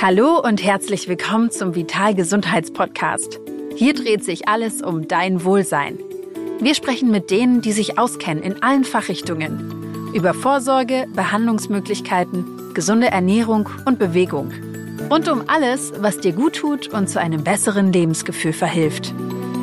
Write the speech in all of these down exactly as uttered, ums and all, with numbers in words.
Hallo und herzlich willkommen zum Vital Gesundheitspodcast. Hier dreht sich alles um dein Wohlsein. Wir sprechen mit denen, die sich auskennen in allen Fachrichtungen. Über Vorsorge, Behandlungsmöglichkeiten, gesunde Ernährung und Bewegung. Rund um alles, was dir gut tut und zu einem besseren Lebensgefühl verhilft.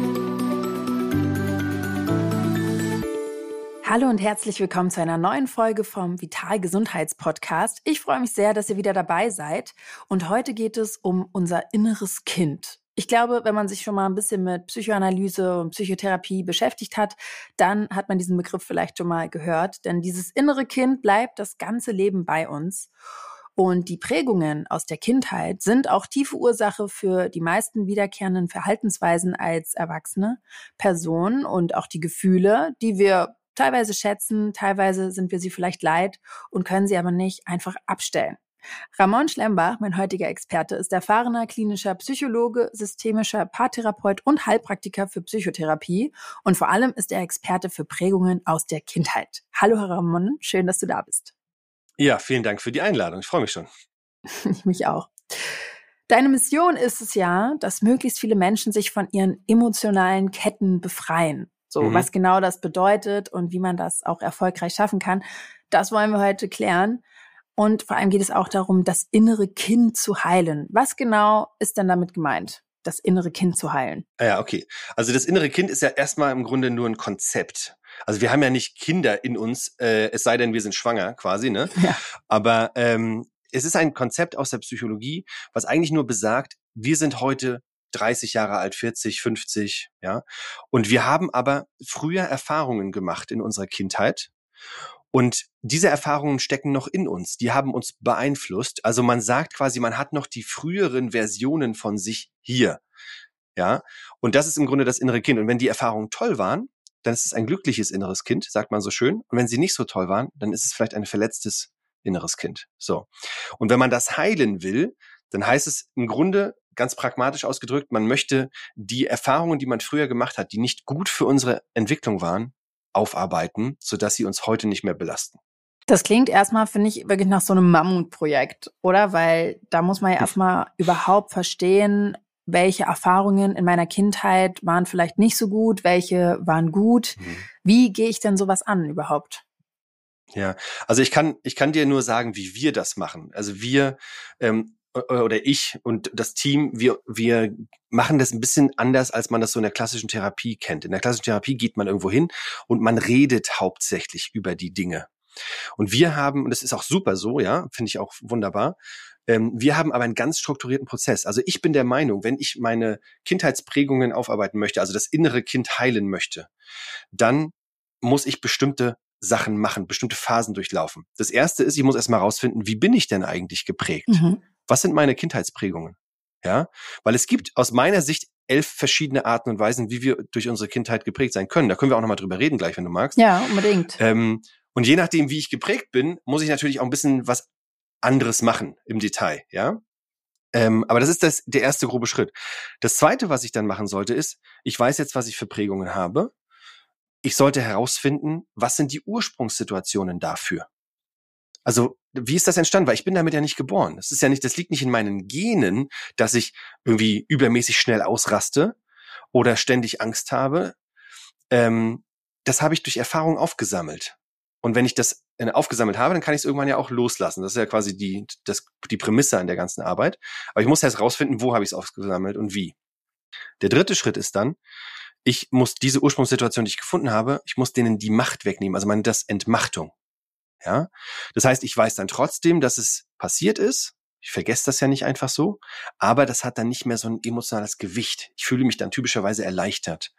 Hallo und herzlich willkommen zu einer neuen Folge vom Vital Gesundheitspodcast. Ich freue mich sehr, dass ihr wieder dabei seid. Und heute geht es um unser inneres Kind. Ich glaube, wenn man sich schon mal ein bisschen mit Psychoanalyse und Psychotherapie beschäftigt hat, dann hat man diesen Begriff vielleicht schon mal gehört. Denn dieses innere Kind bleibt das ganze Leben bei uns. Und die Prägungen aus der Kindheit sind auch tiefe Ursache für die meisten wiederkehrenden Verhaltensweisen als erwachsene Personen und auch die Gefühle, die wir teilweise schätzen, teilweise sind wir sie vielleicht leid und können sie aber nicht einfach abstellen. Ramon Schlembach, mein heutiger Experte, ist erfahrener klinischer Psychologe, systemischer Paartherapeut und Heilpraktiker für Psychotherapie und vor allem ist er Experte für Prägungen aus der Kindheit. Hallo Herr Ramon, schön, dass du da bist. Ja, vielen Dank für die Einladung. Ich freue mich schon. Ich mich auch. Deine Mission ist es ja, dass möglichst viele Menschen sich von ihren emotionalen Ketten befreien. So, mhm. Was genau das bedeutet und wie man das auch erfolgreich schaffen kann, das wollen wir heute klären. Und vor allem geht es auch darum, das innere Kind zu heilen. Was genau ist denn damit gemeint, das innere Kind zu heilen? Ja, okay. Also das innere Kind ist ja erstmal im Grunde nur ein Konzept. Also wir haben ja nicht Kinder in uns, äh, es sei denn, wir sind schwanger quasi, ne? Ja. Aber ähm, es ist ein Konzept aus der Psychologie, was eigentlich nur besagt, wir sind heute dreißig Jahre alt, vierzig, fünfzig, ja. Und wir haben aber früher Erfahrungen gemacht in unserer Kindheit. Und diese Erfahrungen stecken noch in uns. Die haben uns beeinflusst. Also man sagt quasi, man hat noch die früheren Versionen von sich hier, ja. Und das ist im Grunde das innere Kind. Und wenn die Erfahrungen toll waren, dann ist es ein glückliches inneres Kind, sagt man so schön. Und wenn sie nicht so toll waren, dann ist es vielleicht ein verletztes inneres Kind. So. Und wenn man das heilen will, dann heißt es im Grunde, ganz pragmatisch ausgedrückt, man möchte die Erfahrungen, die man früher gemacht hat, die nicht gut für unsere Entwicklung waren, aufarbeiten, sodass sie uns heute nicht mehr belasten. Das klingt erstmal, finde ich, wirklich nach so einem Mammutprojekt, oder? Weil da muss man ja erstmal überhaupt verstehen, welche Erfahrungen in meiner Kindheit waren vielleicht nicht so gut, welche waren gut. Mhm. Wie gehe ich denn sowas an überhaupt? Ja, also ich kann, ich kann dir nur sagen, wie wir das machen. Also wir, ähm, oder ich und das Team, wir wir machen das ein bisschen anders, als man das so in der klassischen Therapie kennt. In der klassischen Therapie geht man irgendwo hin und man redet hauptsächlich über die Dinge. Und wir haben, und das ist auch super so, ja, finde ich auch wunderbar, ähm, wir haben aber einen ganz strukturierten Prozess. Also ich bin der Meinung, wenn ich meine Kindheitsprägungen aufarbeiten möchte, also das innere Kind heilen möchte, dann muss ich bestimmte Sachen machen, bestimmte Phasen durchlaufen. Das erste ist, ich muss erstmal rausfinden, wie bin ich denn eigentlich geprägt? Mhm. Was sind meine Kindheitsprägungen? Ja, weil es gibt aus meiner Sicht elf verschiedene Arten und Weisen, wie wir durch unsere Kindheit geprägt sein können. Da können wir auch nochmal drüber reden gleich, wenn du magst. Ja, unbedingt. Ähm, und je nachdem, wie ich geprägt bin, muss ich natürlich auch ein bisschen was anderes machen im Detail, ja. Ähm, aber das ist das, der erste grobe Schritt. Das zweite, was ich dann machen sollte, ist, ich weiß jetzt, was ich für Prägungen habe. Ich sollte herausfinden, was sind die Ursprungssituationen dafür? Also, wie ist das entstanden? Weil ich bin damit ja nicht geboren. Das ist ja nicht, das liegt nicht in meinen Genen, dass ich irgendwie übermäßig schnell ausraste oder ständig Angst habe. Ähm, das habe ich durch Erfahrung aufgesammelt. Und wenn ich das aufgesammelt habe, dann kann ich es irgendwann ja auch loslassen. Das ist ja quasi die, das, die Prämisse an der ganzen Arbeit. Aber ich muss erst rausfinden, wo habe ich es aufgesammelt und wie. Der dritte Schritt ist dann, ich muss diese Ursprungssituation, die ich gefunden habe, ich muss denen die Macht wegnehmen. Also man nennt das Entmachtung. Ja, das heißt, ich weiß dann trotzdem, dass es passiert ist. Ich vergesse das ja nicht einfach so, aber das hat dann nicht mehr so ein emotionales Gewicht. Ich fühle mich dann typischerweise erleichtert.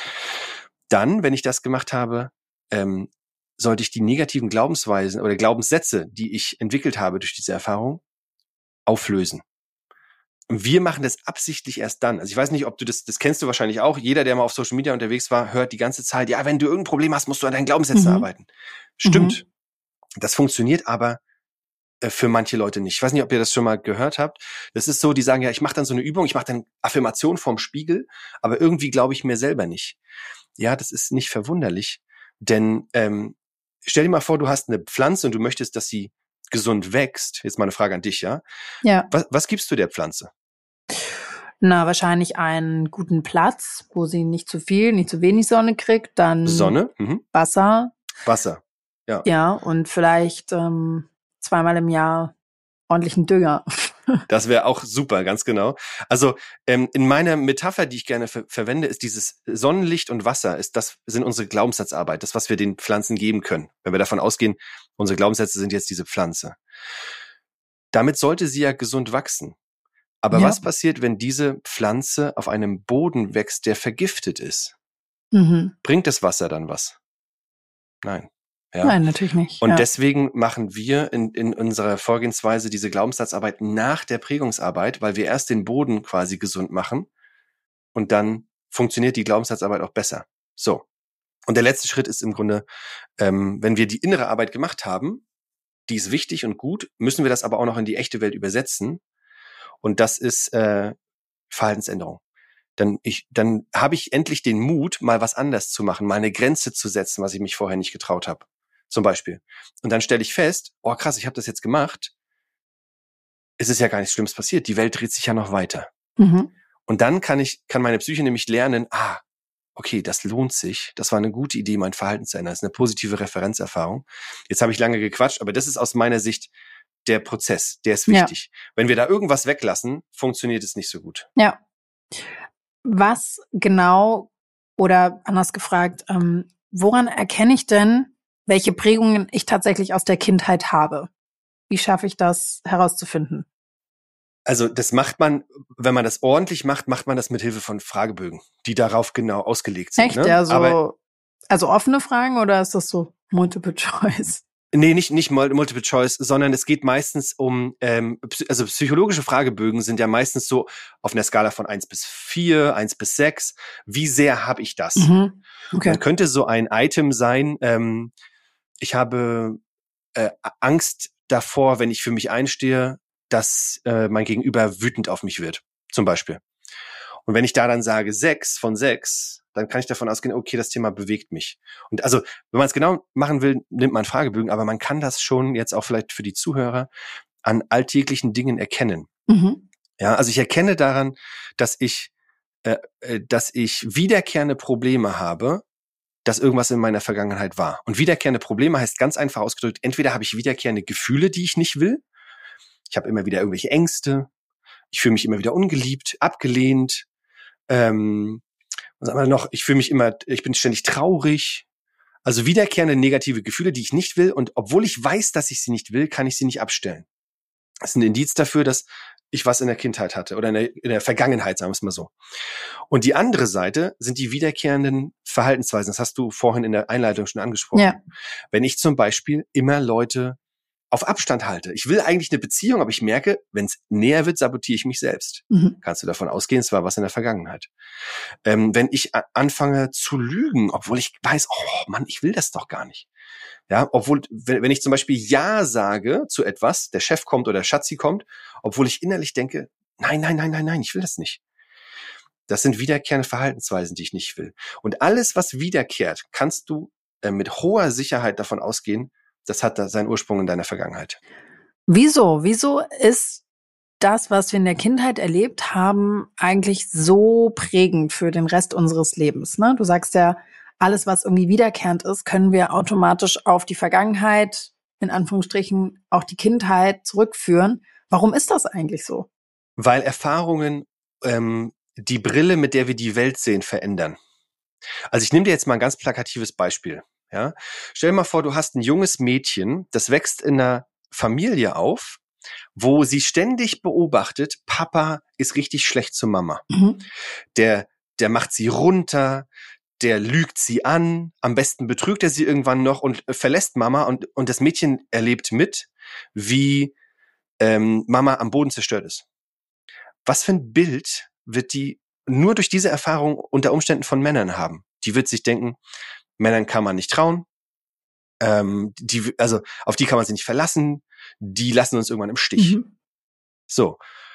Dann, wenn ich das gemacht habe, ähm, sollte ich die negativen Glaubensweisen oder Glaubenssätze, die ich entwickelt habe durch diese Erfahrung, auflösen. Und wir machen das absichtlich erst dann. Also ich weiß nicht, ob du das, das kennst du wahrscheinlich auch. Jeder, der mal auf Social Media unterwegs war, hört die ganze Zeit, ja, wenn du irgendein Problem hast, musst du an deinen Glaubenssätzen mhm. arbeiten. Stimmt. Mhm. Das funktioniert aber äh, für manche Leute nicht. Ich weiß nicht, ob ihr das schon mal gehört habt. Das ist so, die sagen, ja, ich mache dann so eine Übung, ich mache dann Affirmation vorm Spiegel, aber irgendwie glaube ich mir selber nicht. Ja, das ist nicht verwunderlich, denn ähm, stell dir mal vor, du hast eine Pflanze und du möchtest, dass sie gesund wächst, jetzt mal eine Frage an dich, ja? Ja. Was, was gibst du der Pflanze? Na, wahrscheinlich einen guten Platz, wo sie nicht zu viel, nicht zu wenig Sonne kriegt. Dann Sonne, mhm. Wasser. Wasser, ja. Ja, und vielleicht ähm, zweimal im Jahr ordentlichen Dünger. Das wäre auch super, ganz genau. Also ähm, in meiner Metapher, die ich gerne ver- verwende, ist dieses Sonnenlicht und Wasser, ist das sind unsere Glaubenssatzarbeit, das, was wir den Pflanzen geben können. Wenn wir davon ausgehen, unsere Glaubenssätze sind jetzt diese Pflanze. Damit sollte sie ja gesund wachsen. Aber Ja. was passiert, wenn diese Pflanze auf einem Boden wächst, der vergiftet ist? Mhm. Bringt das Wasser dann was? Nein. Ja? Nein, natürlich nicht. Und ja. deswegen machen wir in, in unserer Vorgehensweise diese Glaubenssatzarbeit nach der Prägungsarbeit, weil wir erst den Boden quasi gesund machen und dann funktioniert die Glaubenssatzarbeit auch besser. So. Und der letzte Schritt ist im Grunde, ähm, wenn wir die innere Arbeit gemacht haben, die ist wichtig und gut, müssen wir das aber auch noch in die echte Welt übersetzen. Und das ist äh, Verhaltensänderung. Dann ich, dann habe ich endlich den Mut, mal was anders zu machen, mal eine Grenze zu setzen, was ich mich vorher nicht getraut habe. Zum Beispiel. Und dann stelle ich fest, oh krass, ich habe das jetzt gemacht. Es ist ja gar nichts Schlimmes passiert. Die Welt dreht sich ja noch weiter. Mhm. Und dann kann ich, kann meine Psyche nämlich lernen, ah, okay, das lohnt sich. Das war eine gute Idee, mein Verhalten zu ändern. Das ist eine positive Referenzerfahrung. Jetzt habe ich lange gequatscht, aber das ist aus meiner Sicht der Prozess, der ist wichtig. Ja. Wenn wir da irgendwas weglassen, funktioniert es nicht so gut. Ja. Was genau, oder anders gefragt, ähm, woran erkenne ich denn, welche Prägungen ich tatsächlich aus der Kindheit habe? Wie schaffe ich das herauszufinden? Also das macht man, wenn man das ordentlich macht, macht man das mit Hilfe von Fragebögen, die darauf genau ausgelegt sind. Echt? Ne? Ja, so, Aber, also offene Fragen oder ist das so Multiple Choice? Nee, nicht nicht Multiple Choice, sondern es geht meistens um, ähm, also psychologische Fragebögen sind ja meistens so auf einer Skala von eins bis vier, eins bis sechs. Wie sehr habe ich das? Mhm. Okay. Dann könnte so ein Item sein, ähm, ich habe äh, Angst davor, wenn ich für mich einstehe, dass äh, mein Gegenüber wütend auf mich wird, zum Beispiel. Und wenn ich da dann sage sechs von sechs, dann kann ich davon ausgehen, okay, das Thema bewegt mich. Und also, wenn man es genau machen will, nimmt man Fragebögen, aber man kann das schon jetzt auch vielleicht für die Zuhörer an alltäglichen Dingen erkennen. Mhm. Ja, also ich erkenne daran, dass ich, äh, dass ich wiederkehrende Probleme habe, dass irgendwas in meiner Vergangenheit war. Und wiederkehrende Probleme heißt ganz einfach ausgedrückt, entweder habe ich wiederkehrende Gefühle, die ich nicht will. Ich habe immer wieder irgendwelche Ängste. Ich fühle mich immer wieder ungeliebt, abgelehnt. Ähm, was haben wir noch? Ich fühle mich immer, ich bin ständig traurig. Also wiederkehrende negative Gefühle, die ich nicht will. Und obwohl ich weiß, dass ich sie nicht will, kann ich sie nicht abstellen. Das ist ein Indiz dafür, dass ich was in der Kindheit hatte oder in der, in der Vergangenheit, sagen wir es mal so. Und die andere Seite sind die wiederkehrenden Verhaltensweisen. Das hast du vorhin in der Einleitung schon angesprochen. Ja. Wenn ich zum Beispiel immer Leute auf Abstand halte. Ich will eigentlich eine Beziehung, aber ich merke, wenn es näher wird, sabotiere ich mich selbst. Mhm. Kannst du davon ausgehen, es war was in der Vergangenheit. Ähm, wenn ich a- anfange zu lügen, obwohl ich weiß, oh Mann, ich will das doch gar nicht. Ja, obwohl, wenn, wenn ich zum Beispiel Ja sage zu etwas, der Chef kommt oder der Schatzi kommt, obwohl ich innerlich denke, nein, nein, nein, nein, nein, ich will das nicht. Das sind wiederkehrende Verhaltensweisen, die ich nicht will. Und alles, was wiederkehrt, kannst du äh, mit hoher Sicherheit davon ausgehen, das hat da seinen Ursprung in deiner Vergangenheit. Wieso? Wieso ist das, was wir in der Kindheit erlebt haben, eigentlich so prägend für den Rest unseres Lebens? Ne? Du sagst ja, alles, was irgendwie wiederkehrend ist, können wir automatisch auf die Vergangenheit, in Anführungsstrichen auch die Kindheit zurückführen. Warum ist das eigentlich so? Weil Erfahrungen ähm, die Brille, mit der wir die Welt sehen, verändern. Also ich nehme dir jetzt mal ein ganz plakatives Beispiel. Ja? Stell dir mal vor, du hast ein junges Mädchen, das wächst in einer Familie auf, wo sie ständig beobachtet, Papa ist richtig schlecht zu Mama. Mhm. Der, der macht sie runter, der lügt sie an, am besten betrügt er sie irgendwann noch und verlässt Mama und, und das Mädchen erlebt mit, wie ähm, Mama am Boden zerstört ist. Was für ein Bild wird die nur durch diese Erfahrung unter Umständen von Männern haben? Die wird sich denken, Männern kann man nicht trauen, ähm, die, also auf die kann man sich nicht verlassen, die lassen uns irgendwann im Stich. Mhm. So.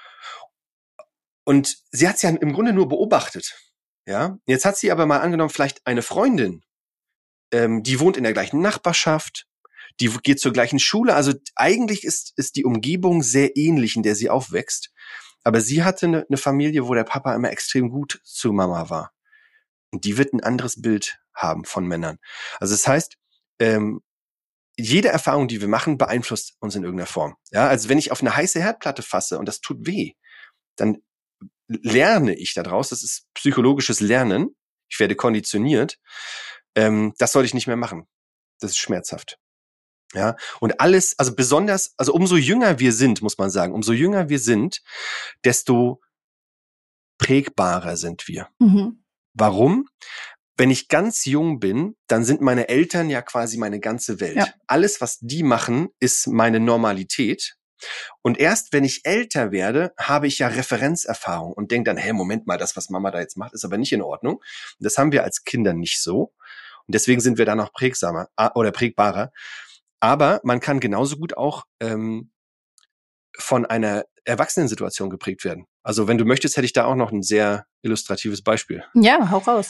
Und sie hat es ja im Grunde nur beobachtet. Ja, jetzt hat sie aber mal angenommen, vielleicht eine Freundin, ähm, die wohnt in der gleichen Nachbarschaft, Die geht zur gleichen Schule. Also eigentlich ist, ist die Umgebung sehr ähnlich, in der sie aufwächst. Aber sie hatte eine, eine Familie, wo der Papa immer extrem gut zu Mama war. Und die wird ein anderes Bild haben von Männern. Also das heißt, ähm, jede Erfahrung, die wir machen, beeinflusst uns in irgendeiner Form. Ja, also wenn ich auf eine heiße Herdplatte fasse und das tut weh, dann lerne ich daraus. Das ist psychologisches Lernen. Ich werde konditioniert. Ähm, das sollte ich nicht mehr machen. Das ist schmerzhaft. Ja, und alles, also besonders, also umso jünger wir sind, muss man sagen, umso jünger wir sind, desto prägbarer sind wir. Mhm. Warum? Wenn ich ganz jung bin, dann sind meine Eltern ja quasi meine ganze Welt. Ja. Alles, was die machen, ist meine Normalität. Und erst wenn ich älter werde, habe ich ja Referenzerfahrung und denke dann, hey, Moment mal, das, was Mama da jetzt macht, ist aber nicht in Ordnung. Und das haben wir als Kinder nicht so. Und deswegen sind wir da noch prägsamer oder prägbarer. Aber man kann genauso gut auch ähm, von einer Erwachsenensituation geprägt werden. Also wenn du möchtest, hätte ich da auch noch ein sehr illustratives Beispiel. Ja, hau raus.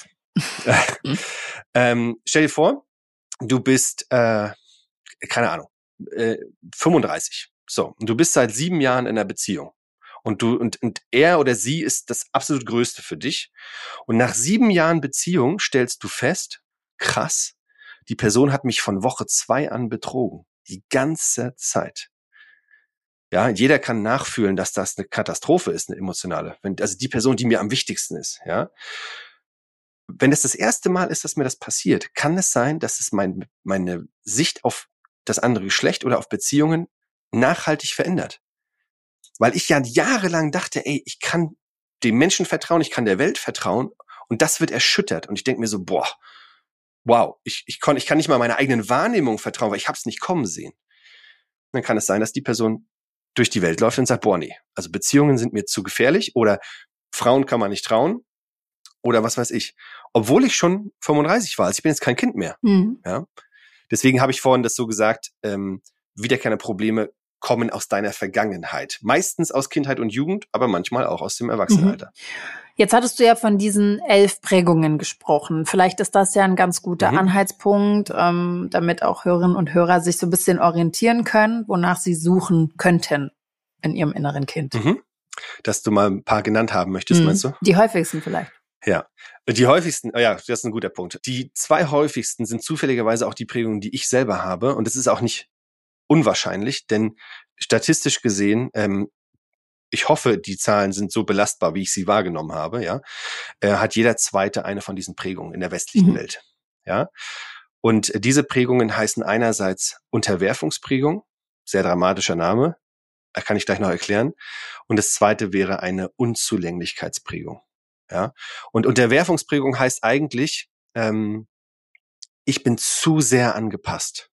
ähm, stell dir vor, du bist, äh, keine Ahnung, äh, fünfunddreißig. So, und du bist seit sieben Jahren in einer Beziehung. Und du und, und er oder sie ist das absolut Größte für dich. Und nach sieben Jahren Beziehung stellst du fest, krass, die Person hat mich von Woche zwei an betrogen. Die ganze Zeit. Ja, jeder kann nachfühlen, dass das eine Katastrophe ist, eine emotionale. Wenn, also die Person, die mir am wichtigsten ist, ja. Wenn es das erste Mal ist, dass mir das passiert, kann es sein, dass es mein, meine Sicht auf das andere Geschlecht oder auf Beziehungen nachhaltig verändert. Weil ich ja jahrelang dachte, ey, ich kann dem Menschen vertrauen, ich kann der Welt vertrauen und das wird erschüttert. Und ich denke mir so, boah, wow, ich, ich, kon, ich kann nicht mal meiner eigenen Wahrnehmung vertrauen, weil ich habe es nicht kommen sehen. Dann kann es sein, dass die Person durch die Welt läuft und sagt, boah, nee, also Beziehungen sind mir zu gefährlich oder Frauen kann man nicht trauen oder was weiß ich. Obwohl ich schon fünfunddreißig war, also ich bin jetzt kein Kind mehr. Mhm. Ja? Deswegen habe ich vorhin das so gesagt, ähm, wiederkehrende Probleme kommen aus deiner Vergangenheit. Meistens aus Kindheit und Jugend, aber manchmal auch aus dem Erwachsenenalter. Mhm. Jetzt hattest du ja von diesen elf Prägungen gesprochen. Vielleicht ist das ja ein ganz guter Mhm. Anhaltspunkt, ähm, damit auch Hörerinnen und Hörer sich so ein bisschen orientieren können, wonach sie suchen könnten in ihrem inneren Kind. Mhm. Dass du mal ein paar genannt haben möchtest, Mhm. meinst du? Die häufigsten vielleicht. Ja, die häufigsten, oh ja, das ist ein guter Punkt. Die zwei häufigsten sind zufälligerweise auch die Prägungen, die ich selber habe. Und das ist auch nicht unwahrscheinlich, denn statistisch gesehen, ähm, ich hoffe, die Zahlen sind so belastbar, wie ich sie wahrgenommen habe, ja, äh, hat jeder Zweite eine von diesen Prägungen in der westlichen Mhm. Welt. Ja. Und diese Prägungen heißen einerseits Unterwerfungsprägung, sehr dramatischer Name, kann ich gleich noch erklären. Und das zweite wäre eine Unzulänglichkeitsprägung. Ja. Und Unterwerfungsprägung heißt eigentlich, ähm, ich bin zu sehr angepasst.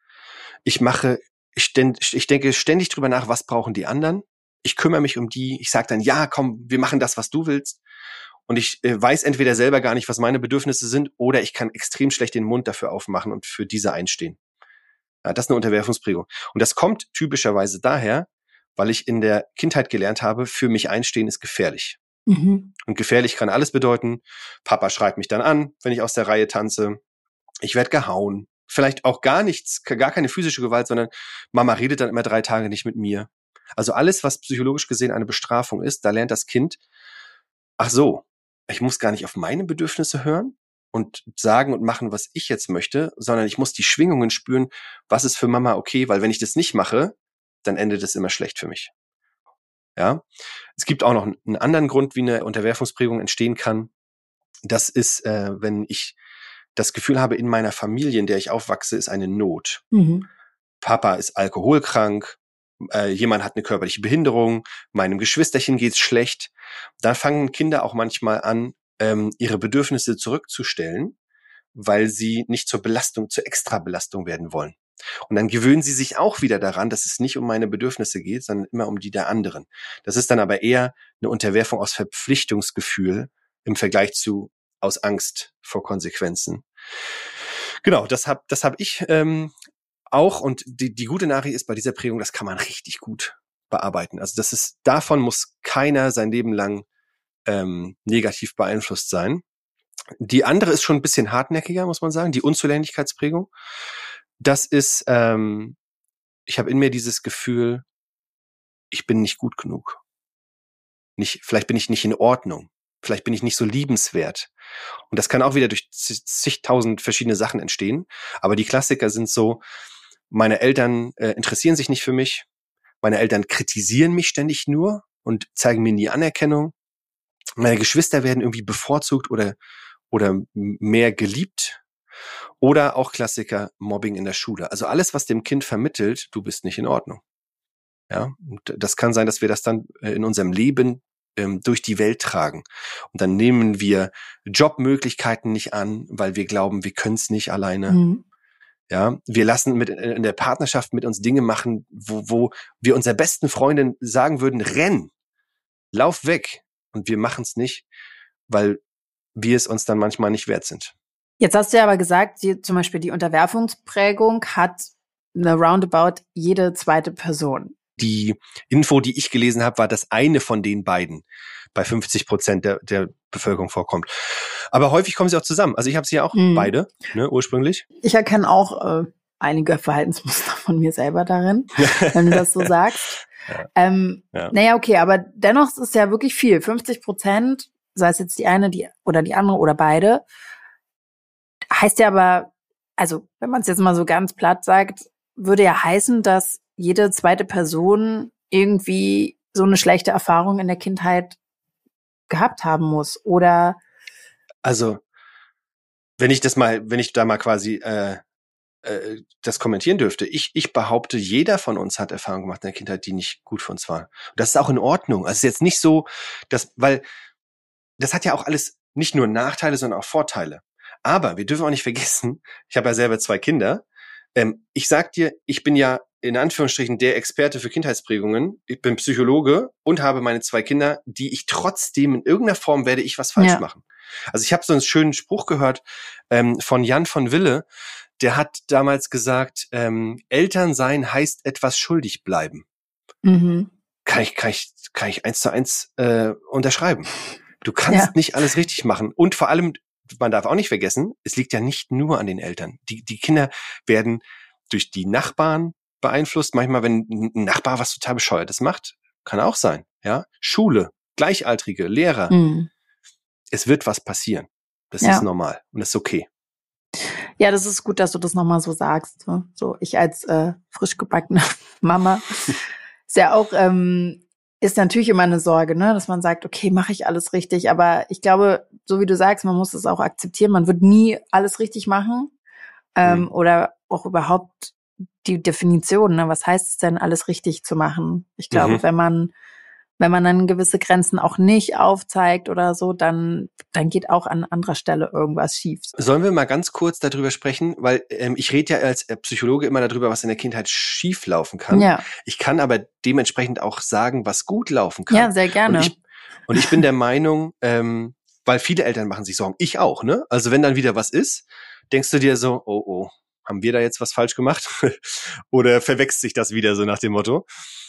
Ich mache, ich, ständ, ich denke ständig drüber nach, was brauchen die anderen. Ich kümmere mich um die. Ich sage dann, ja, komm, wir machen das, was du willst. Und ich äh, weiß entweder selber gar nicht, was meine Bedürfnisse sind, oder ich kann extrem schlecht den Mund dafür aufmachen und für diese einstehen. Ja, das ist eine Unterwerfungsprägung. Und das kommt typischerweise daher, weil ich in der Kindheit gelernt habe, für mich einstehen ist gefährlich. Mhm. Und gefährlich kann alles bedeuten. Papa schreit mich dann an, wenn ich aus der Reihe tanze. Ich werde gehauen. Vielleicht auch gar nichts, gar keine physische Gewalt, sondern Mama redet dann immer drei Tage nicht mit mir. Also alles, was psychologisch gesehen eine Bestrafung ist, da lernt das Kind, ach so, ich muss gar nicht auf meine Bedürfnisse hören und sagen und machen, was ich jetzt möchte, sondern ich muss die Schwingungen spüren, was ist für Mama okay, weil wenn ich das nicht mache, dann endet es immer schlecht für mich. Ja, es gibt auch noch einen anderen Grund, wie eine Unterwerfungsprägung entstehen kann. Das ist, äh, wenn ich das Gefühl habe, in meiner Familie, in der ich aufwachse, ist eine Not. Mhm. Papa ist alkoholkrank, äh, jemand hat eine körperliche Behinderung, meinem Geschwisterchen geht's schlecht. Da fangen Kinder auch manchmal an, ähm, ihre Bedürfnisse zurückzustellen, weil sie nicht zur Belastung, zur Extrabelastung werden wollen. Und dann gewöhnen sie sich auch wieder daran, dass es nicht um meine Bedürfnisse geht, sondern immer um die der anderen. Das ist dann aber eher eine Unterwerfung aus Verpflichtungsgefühl im Vergleich zu aus Angst vor Konsequenzen. Genau, das hab, das hab ich ähm, auch. Und die, die gute Nachricht ist bei dieser Prägung, das kann man richtig gut bearbeiten. Also das ist, davon muss keiner sein Leben lang ähm, negativ beeinflusst sein. Die andere ist schon ein bisschen hartnäckiger, muss man sagen, die Unzulänglichkeitsprägung. das ist, ähm, ich habe in mir dieses Gefühl, ich bin nicht gut genug. Nicht, vielleicht bin ich nicht in Ordnung. Vielleicht bin ich nicht so liebenswert. Und das kann auch wieder durch zigtausend verschiedene Sachen entstehen. Aber die Klassiker sind so, meine Eltern äh, interessieren sich nicht für mich. Meine Eltern kritisieren mich ständig nur und zeigen mir nie Anerkennung. Meine Geschwister werden irgendwie bevorzugt oder, oder mehr geliebt. Oder auch Klassiker, Mobbing in der Schule. Also alles, was dem Kind vermittelt, du bist nicht in Ordnung. Ja, und das kann sein, dass wir das dann in unserem Leben ähm, durch die Welt tragen. Und dann nehmen wir Jobmöglichkeiten nicht an, weil wir glauben, wir können es nicht alleine. Mhm. Ja, wir lassen mit in der Partnerschaft mit uns Dinge machen, wo, wo wir unserer besten Freundin sagen würden, renn, lauf weg. Und wir machen es nicht, weil wir es uns dann manchmal nicht wert sind. Jetzt hast du ja aber gesagt, die, zum Beispiel die Unterwerfungsprägung hat eine roundabout jede zweite Person. Die Info, die ich gelesen habe, war, dass eine von den beiden bei fünfzig Prozent der, der Bevölkerung vorkommt. Aber häufig kommen sie auch zusammen. Also ich habe sie ja auch mhm. beide, ne, ursprünglich. Ich erkenne auch äh, einige Verhaltensmuster von mir selber darin, wenn du das so sagst. Ja. Ähm, ja. Naja, okay, aber dennoch ist es ja wirklich viel. fünfzig Prozent, sei es jetzt die eine die oder die andere oder beide, heißt ja aber, also wenn man es jetzt mal so ganz platt sagt, würde ja heißen, dass jede zweite Person irgendwie so eine schlechte Erfahrung in der Kindheit gehabt haben muss, oder? Also, wenn ich das mal, wenn ich da mal quasi äh, äh, das kommentieren dürfte, ich ich behaupte, jeder von uns hat Erfahrungen gemacht in der Kindheit, die nicht gut für uns waren. Und das ist auch in Ordnung. Also es ist jetzt nicht so, dass, weil das hat ja auch alles nicht nur Nachteile, sondern auch Vorteile. Aber wir dürfen auch nicht vergessen, ich habe ja selber zwei Kinder. Ähm, ich sag dir, ich bin ja in Anführungsstrichen der Experte für Kindheitsprägungen. Ich bin Psychologe und habe meine zwei Kinder, die ich trotzdem in irgendeiner Form werde ich was falsch ja. machen. Also ich habe so einen schönen Spruch gehört ähm, von Jan von Wille, der hat damals gesagt, ähm, Eltern sein heißt etwas schuldig bleiben. Mhm. Kann ich, kann ich, kann ich eins zu eins äh, unterschreiben. Du kannst ja. nicht alles richtig machen. Und vor allem, man darf auch nicht vergessen, es liegt ja nicht nur an den Eltern. Die, die Kinder werden durch die Nachbarn beeinflusst. Manchmal, wenn ein Nachbar was total Bescheuertes macht, kann auch sein. Ja, Schule, Gleichaltrige, Lehrer. Mhm. Es wird was passieren. Das ja. ist normal und das ist okay. Ja, das ist gut, dass du das nochmal so sagst. So, ich als äh, frisch gebackene Mama ist ja auch ähm, ist natürlich immer eine Sorge, ne, dass man sagt, okay, mache ich alles richtig. Aber ich glaube, so wie du sagst, man muss es auch akzeptieren. Man wird nie alles richtig machen ähm, mhm. oder auch überhaupt die Definition. Ne, was heißt es denn, alles richtig zu machen? Ich glaube, mhm. wenn man wenn man dann gewisse Grenzen auch nicht aufzeigt oder so, dann dann geht auch an anderer Stelle irgendwas schief. Sollen wir mal ganz kurz darüber sprechen, weil ähm, ich rede ja als Psychologe immer darüber, was in der Kindheit schief laufen kann. Ja. Ich kann aber dementsprechend auch sagen, was gut laufen kann. Ja, sehr gerne. Und ich, und ich bin der Meinung, ähm, weil viele Eltern machen sich Sorgen, ich auch, ne? Also wenn dann wieder was ist, denkst du dir so, oh oh, haben wir da jetzt was falsch gemacht? Oder verwechselt sich das wieder so nach dem Motto?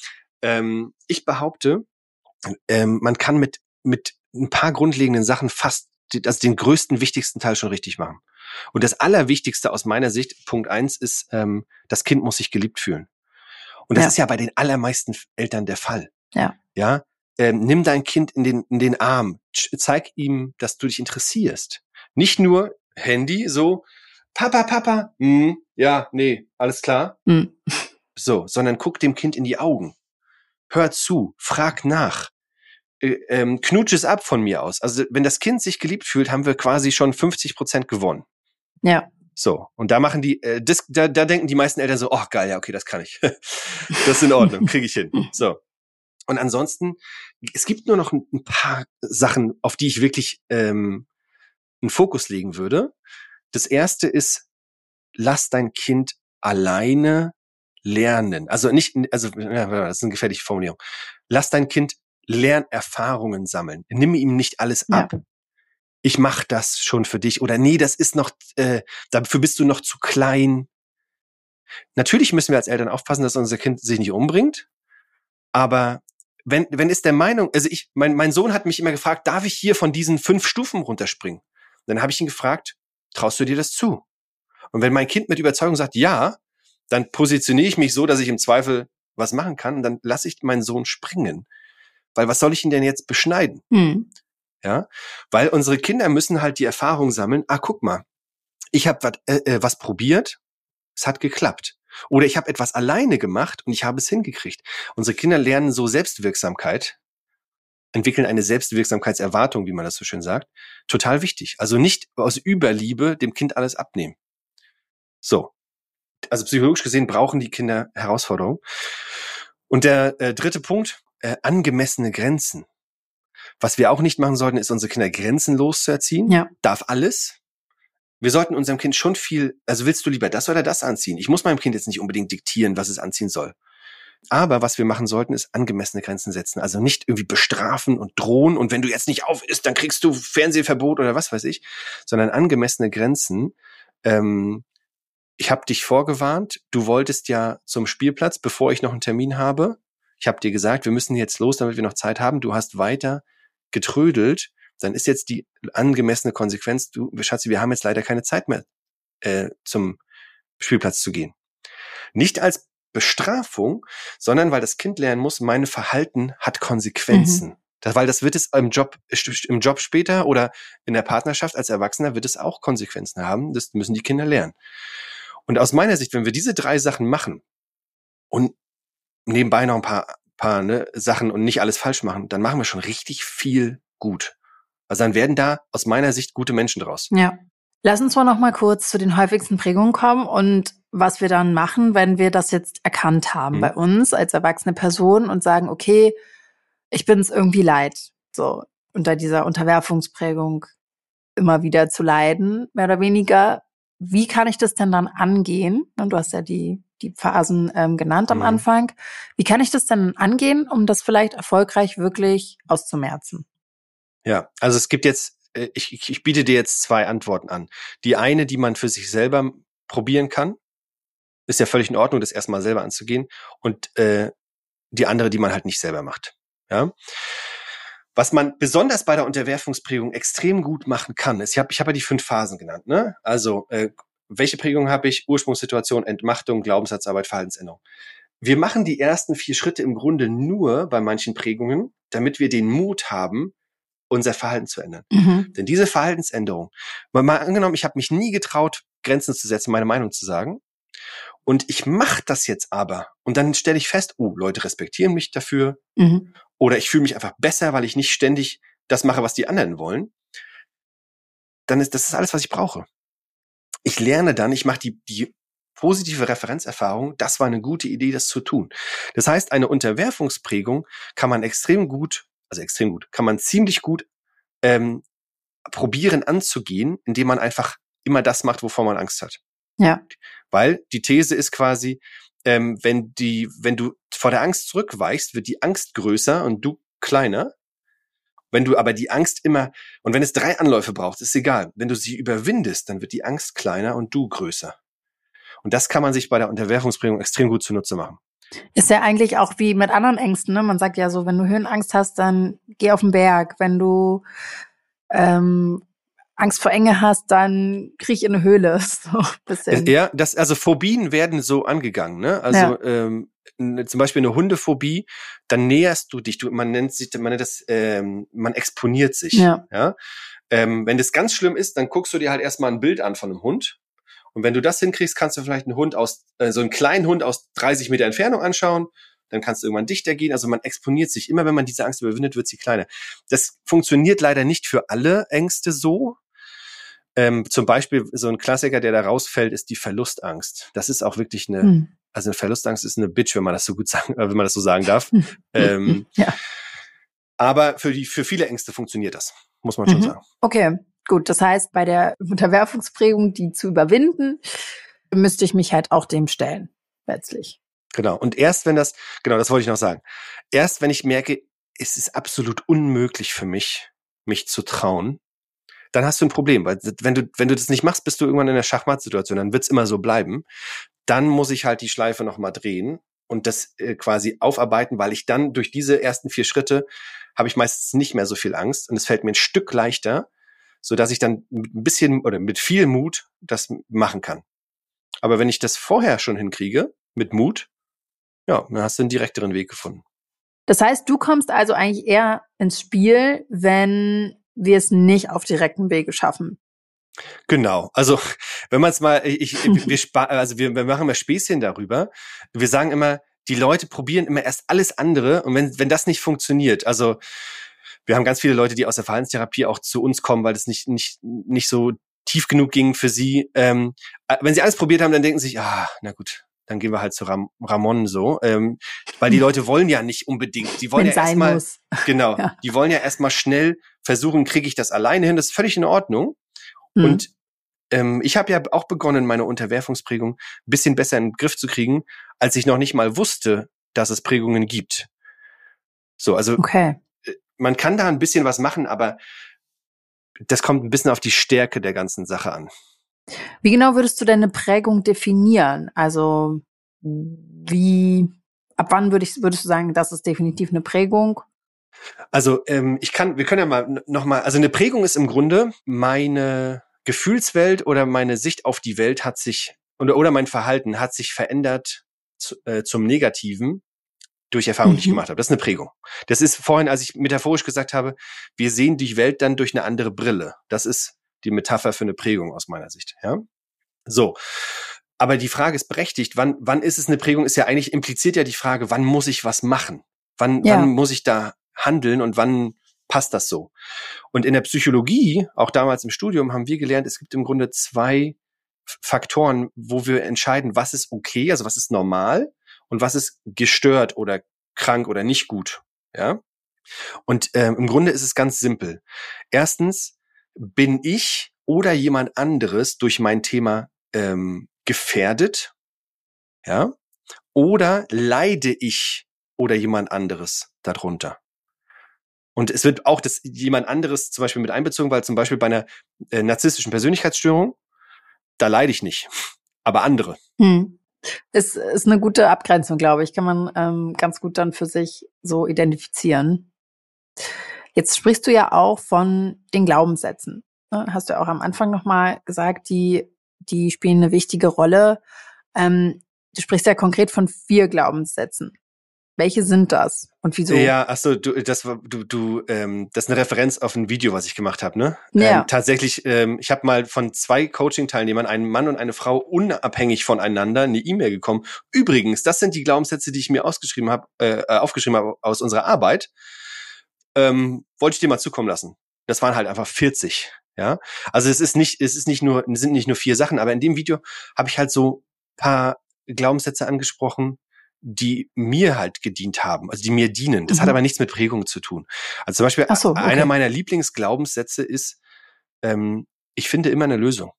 Ähm, ich behaupte, Ähm, man kann mit mit ein paar grundlegenden Sachen fast also den größten, wichtigsten Teil schon richtig machen. Und das Allerwichtigste aus meiner Sicht, Punkt eins, ist, ähm, das Kind muss sich geliebt fühlen. Und das ja. ist ja bei den allermeisten Eltern der Fall. Ja. Ja, ähm, nimm dein Kind in den in den Arm, zeig ihm, dass du dich interessierst. Nicht nur Handy, so Papa, Papa, hm, ja, nee, alles klar. Hm. So, sondern guck dem Kind in die Augen. Hör zu, frag nach, äh, ähm, knutsch es ab von mir aus. Also wenn das Kind sich geliebt fühlt, haben wir quasi schon fünfzig Prozent gewonnen. Ja. So, und da machen die, äh, das, da, da denken die meisten Eltern so, oh geil, ja, okay, das kann ich. Das ist in Ordnung, kriege ich hin. So. Und ansonsten, es gibt nur noch ein, ein paar Sachen, auf die ich wirklich ähm, einen Fokus legen würde. Das erste ist, lass dein Kind alleine lernen. Also nicht, also ja, das ist eine gefährliche Formulierung. Lass dein Kind Lernerfahrungen sammeln. Nimm ihm nicht alles ab. Ja. Ich mach das schon für dich. Oder nee, das ist noch, äh, dafür bist du noch zu klein. Natürlich müssen wir als Eltern aufpassen, dass unser Kind sich nicht umbringt. Aber wenn, wenn ist der Meinung, also ich, mein, mein Sohn hat mich immer gefragt, darf ich hier von diesen fünf Stufen runterspringen? Dann habe ich ihn gefragt, traust du dir das zu? Und wenn mein Kind mit Überzeugung sagt, ja, dann positioniere ich mich so, dass ich im Zweifel was machen kann und dann lasse ich meinen Sohn springen. Weil was soll ich ihn denn jetzt beschneiden? Hm. Ja, weil unsere Kinder müssen halt die Erfahrung sammeln, ah, guck mal, ich habe wat, äh, äh, was probiert, es hat geklappt. Oder ich habe etwas alleine gemacht und ich habe es hingekriegt. Unsere Kinder lernen so Selbstwirksamkeit, entwickeln eine Selbstwirksamkeitserwartung, wie man das so schön sagt. Total wichtig. Also nicht aus Überliebe dem Kind alles abnehmen. So. Also psychologisch gesehen brauchen die Kinder Herausforderungen. Und der äh, dritte Punkt, äh, angemessene Grenzen. Was wir auch nicht machen sollten, ist unsere Kinder grenzenlos zu erziehen. Ja. Darf alles. Wir sollten unserem Kind schon viel, also willst du lieber das oder das anziehen? Ich muss meinem Kind jetzt nicht unbedingt diktieren, was es anziehen soll. Aber was wir machen sollten, ist angemessene Grenzen setzen. Also nicht irgendwie bestrafen und drohen und wenn du jetzt nicht auf isst, dann kriegst du Fernsehverbot oder was weiß ich, sondern angemessene Grenzen. Ähm, ich habe dich vorgewarnt, du wolltest ja zum Spielplatz, bevor ich noch einen Termin habe. Ich habe dir gesagt, wir müssen jetzt los, damit wir noch Zeit haben. Du hast weiter getrödelt. Dann ist jetzt die angemessene Konsequenz, du, Schatzi, wir haben jetzt leider keine Zeit mehr, äh, zum Spielplatz zu gehen. Nicht als Bestrafung, sondern weil das Kind lernen muss, mein Verhalten hat Konsequenzen. Mhm. Das, weil das wird es im Job, im Job später oder in der Partnerschaft als Erwachsener wird es auch Konsequenzen haben. Das müssen die Kinder lernen. Und aus meiner Sicht, wenn wir diese drei Sachen machen und nebenbei noch ein paar, paar ne, Sachen und nicht alles falsch machen, dann machen wir schon richtig viel gut. Also dann werden da aus meiner Sicht gute Menschen draus. Ja. Lass uns mal noch mal kurz zu den häufigsten Prägungen kommen und was wir dann machen, wenn wir das jetzt erkannt haben mhm. bei uns als erwachsene Person und sagen, okay, ich bin es irgendwie leid, so unter dieser Unterwerfungsprägung immer wieder zu leiden, mehr oder weniger. Wie kann ich das denn dann angehen? Und du hast ja die die Phasen ähm, genannt am mhm. Anfang. Wie kann ich das denn angehen, um das vielleicht erfolgreich wirklich auszumerzen? Ja, also es gibt jetzt, ich, ich, ich biete dir jetzt zwei Antworten an. Die eine, die man für sich selber probieren kann, ist ja völlig in Ordnung, das erstmal selber anzugehen. Und äh, die andere, die man halt nicht selber macht. Ja. Was man besonders bei der Unterwerfungsprägung extrem gut machen kann, ist, ich habe ich hab ja die fünf Phasen genannt, ne? Also äh, welche Prägung habe ich? Ursprungssituation, Entmachtung, Glaubenssatzarbeit, Verhaltensänderung. Wir machen die ersten vier Schritte im Grunde nur bei manchen Prägungen, damit wir den Mut haben, unser Verhalten zu ändern. Mhm. Denn diese Verhaltensänderung, mal, mal angenommen, ich habe mich nie getraut, Grenzen zu setzen, meine Meinung zu sagen. Und ich mache das jetzt aber. Und dann stelle ich fest, oh, Leute respektieren mich dafür. Mhm. Oder ich fühle mich einfach besser, weil ich nicht ständig das mache, was die anderen wollen. Dann ist das ist alles, was ich brauche. Ich lerne dann, ich mache die, die positive Referenzerfahrung, das war eine gute Idee, das zu tun. Das heißt, eine Unterwerfungsprägung kann man extrem gut, also extrem gut, kann man ziemlich gut ähm, probieren anzugehen, indem man einfach immer das macht, wovor man Angst hat. Ja. Weil die These ist quasi, ähm, wenn die, wenn du vor der Angst zurückweichst, wird die Angst größer und du kleiner. Wenn du aber die Angst immer, und wenn es drei Anläufe braucht, ist egal. Wenn du sie überwindest, dann wird die Angst kleiner und du größer. Und das kann man sich bei der Unterwerfungsprägung extrem gut zunutze machen. Ist ja eigentlich auch wie mit anderen Ängsten, ne? Man sagt ja so, wenn du Höhenangst hast, dann geh auf den Berg. Wenn du ähm, Angst vor Enge hast, dann kriech in eine Höhle. So ein bisschen. Ja, das, also Phobien werden so angegangen, ne? Also ja. ähm, zum Beispiel eine Hundephobie, dann näherst du dich, du, man nennt sich, man nennt das, ähm, man exponiert sich. Ja. ja? Ähm, wenn das ganz schlimm ist, dann guckst du dir halt erstmal ein Bild an von einem Hund. Und wenn du das hinkriegst, kannst du vielleicht einen Hund aus, äh, so einen kleinen Hund aus dreißig Meter Entfernung anschauen. Dann kannst du irgendwann dichter gehen. Also man exponiert sich. Immer wenn man diese Angst überwindet, wird sie kleiner. Das funktioniert leider nicht für alle Ängste so. Ähm, zum Beispiel so ein Klassiker, der da rausfällt, ist die Verlustangst. Das ist auch wirklich eine, hm. also eine Verlustangst ist eine Bitch, wenn man das so gut sagen, wenn man das so sagen darf. ähm, ja. Aber für die, für viele Ängste funktioniert das, muss man schon mhm. sagen. Okay, gut. Das heißt, bei der Unterwerfungsprägung, die zu überwinden, müsste ich mich halt auch dem stellen, letztlich. Genau. Und erst wenn das, genau, das wollte ich noch sagen. Erst wenn ich merke, es ist absolut unmöglich für mich, mich zu trauen, dann hast du ein Problem, weil wenn du wenn du das nicht machst, bist du irgendwann in der Schachmattsituation, dann wird's immer so bleiben. Dann muss ich halt die Schleife nochmal drehen und das äh, quasi aufarbeiten, weil ich dann durch diese ersten vier Schritte habe ich meistens nicht mehr so viel Angst und es fällt mir ein Stück leichter, so dass ich dann mit ein bisschen oder mit viel Mut das machen kann. Aber wenn ich das vorher schon hinkriege, mit Mut, ja, dann hast du einen direkteren Weg gefunden. Das heißt, du kommst also eigentlich eher ins Spiel, wenn wir es nicht auf direktem Wege schaffen. Genau. Also, wenn man es mal, ich, wir, spa- also wir, wir machen mal Späßchen darüber. Wir sagen immer, die Leute probieren immer erst alles andere und wenn, wenn das nicht funktioniert, also, wir haben ganz viele Leute, die aus der Verhaltenstherapie auch zu uns kommen, weil das nicht, nicht, nicht so tief genug ging für sie. Ähm, wenn sie alles probiert haben, dann denken sie sich, ah, na gut, dann gehen wir halt zu Ram- Ramon so, ähm, weil die Leute wollen ja nicht unbedingt, die wollen Wenn ja erstmal, muss. genau, Ja. die wollen ja erstmal schnell versuchen, kriege ich das alleine hin, das ist völlig in Ordnung. Hm. Und ähm, ich habe ja auch begonnen, meine Unterwerfungsprägung ein bisschen besser in den Griff zu kriegen, als ich noch nicht mal wusste, dass es Prägungen gibt. So, also Okay. man kann da ein bisschen was machen, aber das kommt ein bisschen auf die Stärke der ganzen Sache an. Wie genau würdest du deine Prägung definieren? Also wie, ab wann würd ich, würdest du sagen, das ist definitiv eine Prägung? Also ähm, ich kann, wir können ja mal noch mal, also eine Prägung ist im Grunde meine Gefühlswelt oder meine Sicht auf die Welt hat sich oder oder mein Verhalten hat sich verändert zu, äh, zum Negativen durch Erfahrungen, die ich Mhm. gemacht habe. Das ist eine Prägung. Das ist vorhin, als ich metaphorisch gesagt habe, wir sehen die Welt dann durch eine andere Brille. Das ist die Metapher für eine Prägung aus meiner Sicht. Ja, so. Aber die Frage ist berechtigt. Wann, wann ist es eine Prägung? Ist ja eigentlich impliziert ja die Frage, wann muss ich was machen? Wann, Ja. wann muss ich da handeln und wann passt das so? Und in der Psychologie, auch damals im Studium, haben wir gelernt, es gibt im Grunde zwei Faktoren, wo wir entscheiden, was ist okay, also was ist normal und was ist gestört oder krank oder nicht gut. Ja. Und ähm, im Grunde ist es ganz simpel. Erstens bin ich oder jemand anderes durch mein Thema ähm, gefährdet, ja, oder leide ich oder jemand anderes darunter. Und es wird auch das jemand anderes zum Beispiel mit einbezogen, weil zum Beispiel bei einer äh, narzisstischen Persönlichkeitsstörung, da leide ich nicht, aber andere. Hm. Ist, ist eine gute Abgrenzung, glaube ich. Kann man ähm, ganz gut dann für sich so identifizieren. Jetzt sprichst du ja auch von den Glaubenssätzen. Ne? Hast du auch am Anfang nochmal gesagt, die, die spielen eine wichtige Rolle. Ähm, du sprichst ja konkret von vier Glaubenssätzen. Welche sind das und wieso? Ja, ach so, du, das war, du, du, ähm, das ist eine Referenz auf ein Video, was ich gemacht habe, ne? Ja. Ähm, tatsächlich, ähm, ich habe mal von zwei Coaching-Teilnehmern, einem Mann und eine Frau, unabhängig voneinander, eine E-Mail gekommen. Übrigens, das sind die Glaubenssätze, die ich mir ausgeschrieben habe, äh, aufgeschrieben habe aus unserer Arbeit. Ähm, wollte ich dir mal zukommen lassen. Das waren halt einfach vierzig, ja. Also es ist nicht, es ist nicht nur, es sind nicht nur vier Sachen, aber in dem Video habe ich halt so paar Glaubenssätze angesprochen, die mir halt gedient haben, also die mir dienen. Das Mhm. hat aber nichts mit Prägung zu tun. Also zum Beispiel, Ach so, okay. einer meiner Lieblingsglaubenssätze ist, ähm, ich finde immer eine Lösung.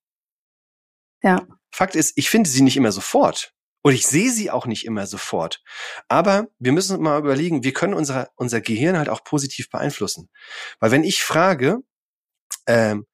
Ja. Fakt ist, ich finde sie nicht immer sofort. Und ich sehe sie auch nicht immer sofort. Aber wir müssen uns mal überlegen, wir können unser, unser Gehirn halt auch positiv beeinflussen. Weil wenn ich frage, ähm,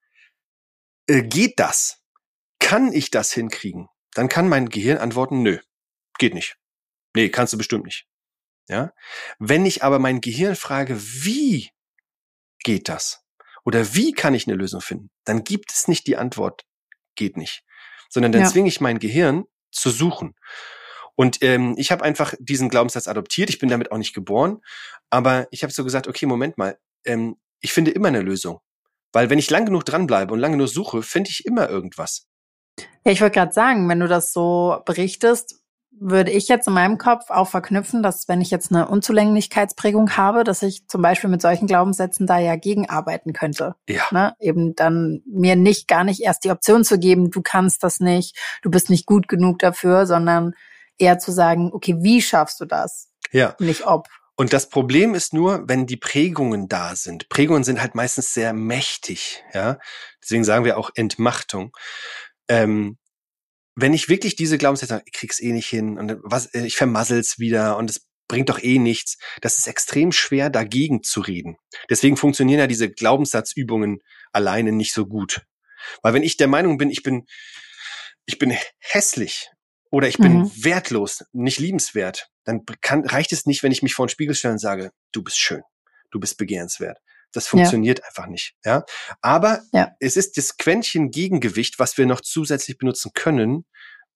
äh, geht das? Kann ich das hinkriegen? Dann kann mein Gehirn antworten, nö, geht nicht. Nee, kannst du bestimmt nicht. Ja? Wenn ich aber mein Gehirn frage, wie geht das? Oder wie kann ich eine Lösung finden? Dann gibt es nicht die Antwort, geht nicht. Sondern dann Ja. zwinge ich mein Gehirn zu suchen. Und ähm, ich habe einfach diesen Glaubenssatz adoptiert. Ich bin damit auch nicht geboren. Aber ich habe so gesagt, okay, Moment mal. Ähm, ich finde immer eine Lösung. Weil wenn ich lang genug dranbleibe und lange genug suche, finde ich immer irgendwas. Ja, ich wollte gerade sagen, wenn du das so berichtest, würde ich jetzt in meinem Kopf auch verknüpfen, dass wenn ich jetzt eine Unzulänglichkeitsprägung habe, dass ich zum Beispiel mit solchen Glaubenssätzen da ja gegenarbeiten könnte. Ja. Ne? Eben dann mir nicht gar nicht erst die Option zu geben, du kannst das nicht, du bist nicht gut genug dafür, sondern eher zu sagen, okay, wie schaffst du das? Ja. Nicht ob. Und das Problem ist nur, wenn die Prägungen da sind. Prägungen sind halt meistens sehr mächtig, ja. Deswegen sagen wir auch Entmachtung. Ähm, wenn ich wirklich diese Glaubenssätze habe, ich krieg's eh nicht hin und was, ich vermassel's wieder und es bringt doch eh nichts, das ist extrem schwer, dagegen zu reden. Deswegen funktionieren ja diese Glaubenssatzübungen alleine nicht so gut. Weil wenn ich der Meinung bin, ich bin, ich bin hässlich oder ich bin Mhm. wertlos, nicht liebenswert, dann kann, reicht es nicht, wenn ich mich vor den Spiegel stelle und sage, du bist schön, du bist begehrenswert. Das funktioniert ja. einfach nicht. Ja, aber ja. es ist das Quäntchen Gegengewicht, was wir noch zusätzlich benutzen können,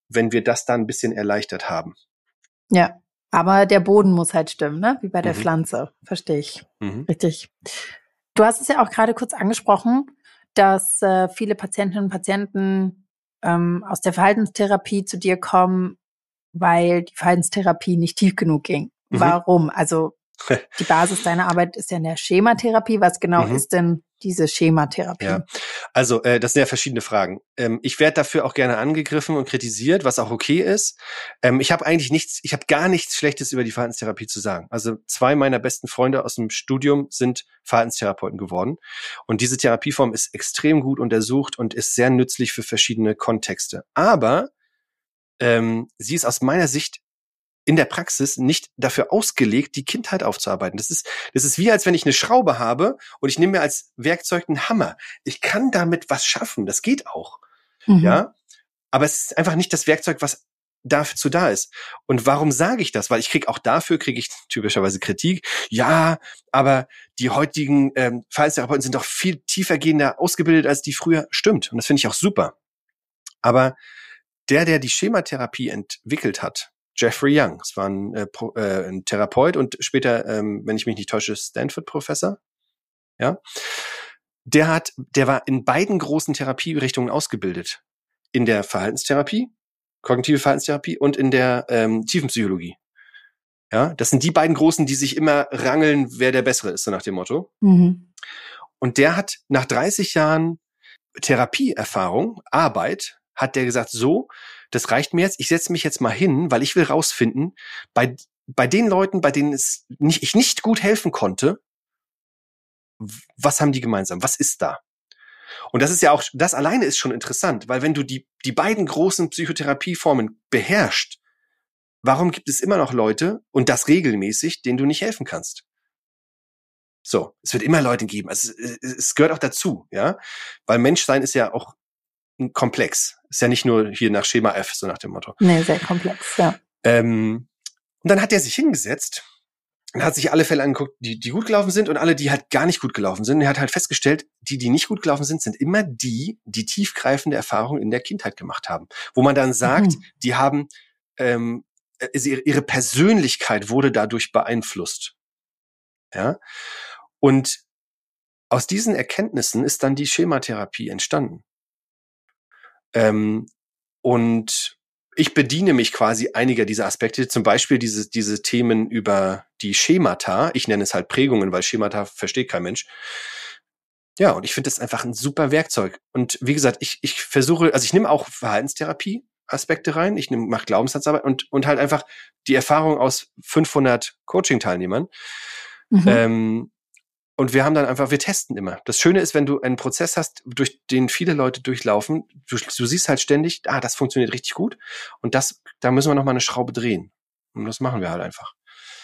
wenn wir das dann ein bisschen erleichtert haben. Ja, aber der Boden muss halt stimmen, ne? Wie bei der Mhm. Pflanze. Verstehe ich. Mhm. Richtig. Du hast es ja auch gerade kurz angesprochen, dass äh, viele Patientinnen und Patienten ähm, aus der Verhaltenstherapie zu dir kommen, weil die Verhaltenstherapie nicht tief genug ging. Mhm. Warum? Also die Basis deiner Arbeit ist ja in der Schematherapie. Was genau Mhm. ist denn diese Schematherapie? Ja, also äh, das sind ja verschiedene Fragen. Ähm, ich werde dafür auch gerne angegriffen und kritisiert, was auch okay ist. Ähm, ich habe eigentlich nichts, ich habe gar nichts Schlechtes über die Verhaltenstherapie zu sagen. Also zwei meiner besten Freunde aus dem Studium sind Verhaltenstherapeuten geworden. Und diese Therapieform ist extrem gut untersucht und ist sehr nützlich für verschiedene Kontexte. Aber ähm, sie ist aus meiner Sicht in der Praxis nicht dafür ausgelegt, die Kindheit aufzuarbeiten. Das ist, das ist wie, als wenn ich eine Schraube habe und ich nehme mir als Werkzeug einen Hammer. Ich kann damit was schaffen. Das geht auch. Mhm. Ja. Aber es ist einfach nicht das Werkzeug, was dazu da ist. Und warum sage ich das? Weil ich kriege auch dafür, kriege ich typischerweise Kritik. Ja, aber die heutigen ähm, Verhaltenstherapeuten sind doch viel tiefergehender ausgebildet als die früher. Stimmt. Und das finde ich auch super. Aber der, der die Schematherapie entwickelt hat, Jeffrey Young, das war ein, äh, Pro, äh, ein Therapeut und später, ähm, wenn ich mich nicht täusche, Stanford-Professor. Ja, der hat, der war in beiden großen Therapierichtungen ausgebildet, in der Verhaltenstherapie, kognitive Verhaltenstherapie und in der ähm, Tiefenpsychologie. Ja, das sind die beiden großen, die sich immer rangeln, wer der Bessere ist, so nach dem Motto. Mhm. Und der hat nach dreißig Jahren Therapieerfahrung, Arbeit, hat der gesagt, so, das reicht mir jetzt, ich setze mich jetzt mal hin, weil ich will rausfinden, bei, bei den Leuten, bei denen es nicht, ich nicht gut helfen konnte, was haben die gemeinsam? Was ist da? Und das ist ja auch, das alleine ist schon interessant, weil wenn du die, die beiden großen Psychotherapieformen beherrschst, warum gibt es immer noch Leute, und das regelmäßig, denen du nicht helfen kannst? So, es wird immer Leute geben. Also, es, es gehört auch dazu, ja, weil Menschsein ist ja auch ein Komplex. Ist ja nicht nur hier nach Schema F, so nach dem Motto. Nee, sehr komplex, ja. Ähm, und dann hat er sich hingesetzt und hat sich alle Fälle angeguckt, die, die gut gelaufen sind und alle, die halt gar nicht gut gelaufen sind. Und er hat halt festgestellt, die, die nicht gut gelaufen sind, sind immer die, die tiefgreifende Erfahrungen in der Kindheit gemacht haben. Wo man dann sagt, Mhm. die haben, ähm, also ihre, ihre Persönlichkeit wurde dadurch beeinflusst. Ja. Und aus diesen Erkenntnissen ist dann die Schematherapie entstanden. Ähm, und ich bediene mich quasi einiger dieser Aspekte, zum Beispiel diese, diese Themen über die Schemata. Ich nenne es halt Prägungen, weil Schemata versteht kein Mensch. Ja, und ich finde das einfach ein super Werkzeug. Und wie gesagt, ich, ich versuche, also ich nehme auch Verhaltenstherapie-Aspekte rein. Ich nehme, mache Glaubenssatzarbeit und, und halt einfach die Erfahrung aus fünfhundert Coaching-Teilnehmern. Mhm. Ähm, Und wir haben dann einfach, wir testen immer. Das Schöne ist, wenn du einen Prozess hast, durch den viele Leute durchlaufen, du, du siehst halt ständig, ah, das funktioniert richtig gut. Und das, da müssen wir nochmal eine Schraube drehen. Und das machen wir halt einfach.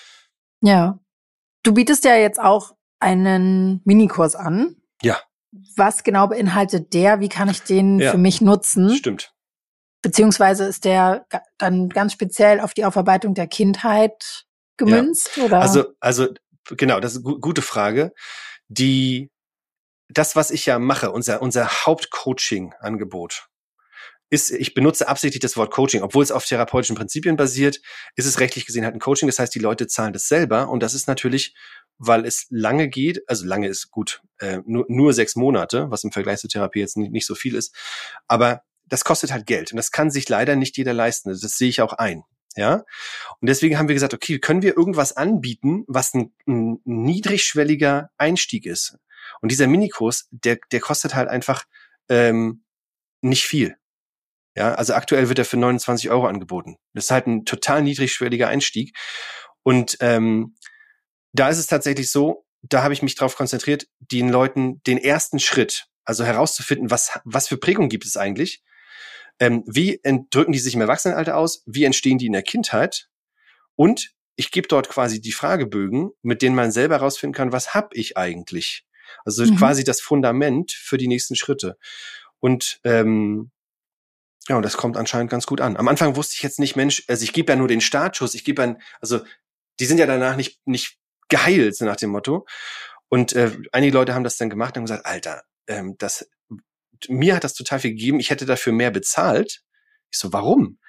Ja. Du bietest ja jetzt auch einen Minikurs an. Ja. Was genau beinhaltet der? Wie kann ich den Ja. für mich nutzen? Stimmt. Beziehungsweise ist der ga- dann ganz speziell auf die Aufarbeitung der Kindheit gemünzt, Ja. oder? Also, also, genau, das ist eine gu- gute Frage. Die, das, was ich ja mache, unser, unser Hauptcoaching-Angebot, ist, ich benutze absichtlich das Wort Coaching, obwohl es auf therapeutischen Prinzipien basiert, ist es rechtlich gesehen halt ein Coaching. Das heißt, die Leute zahlen das selber und das ist natürlich, weil es lange geht, also lange ist gut, äh, nur, nur sechs Monate, was im Vergleich zur Therapie jetzt nicht, nicht so viel ist, aber das kostet halt Geld und das kann sich leider nicht jeder leisten. Das sehe ich auch ein. Ja, und deswegen haben wir gesagt, okay, können wir irgendwas anbieten, was ein, ein niedrigschwelliger Einstieg ist? Und dieser Minikurs, der, der kostet halt einfach ähm, nicht viel. Ja, also aktuell wird er für neunundzwanzig Euro angeboten. Das ist halt ein total niedrigschwelliger Einstieg. Und ähm, da ist es tatsächlich so, da habe ich mich drauf konzentriert, den Leuten den ersten Schritt, also herauszufinden, was was für Prägung gibt es eigentlich, ähm, wie ent- drücken die sich im Erwachsenenalter aus, wie entstehen die in der Kindheit und ich gebe dort quasi die Fragebögen, mit denen man selber herausfinden kann, was habe ich eigentlich? Also Mhm. quasi das Fundament für die nächsten Schritte. Und ähm, ja, und das kommt anscheinend ganz gut an. Am Anfang wusste ich jetzt nicht, Mensch, also ich gebe ja nur den Startschuss, ich gebe ja, also die sind ja danach nicht nicht geheilt, so nach dem Motto. Und äh, einige Leute haben das dann gemacht und haben gesagt, Alter, ähm, das mir hat das total viel gegeben, ich hätte dafür mehr bezahlt. Ich so, warum?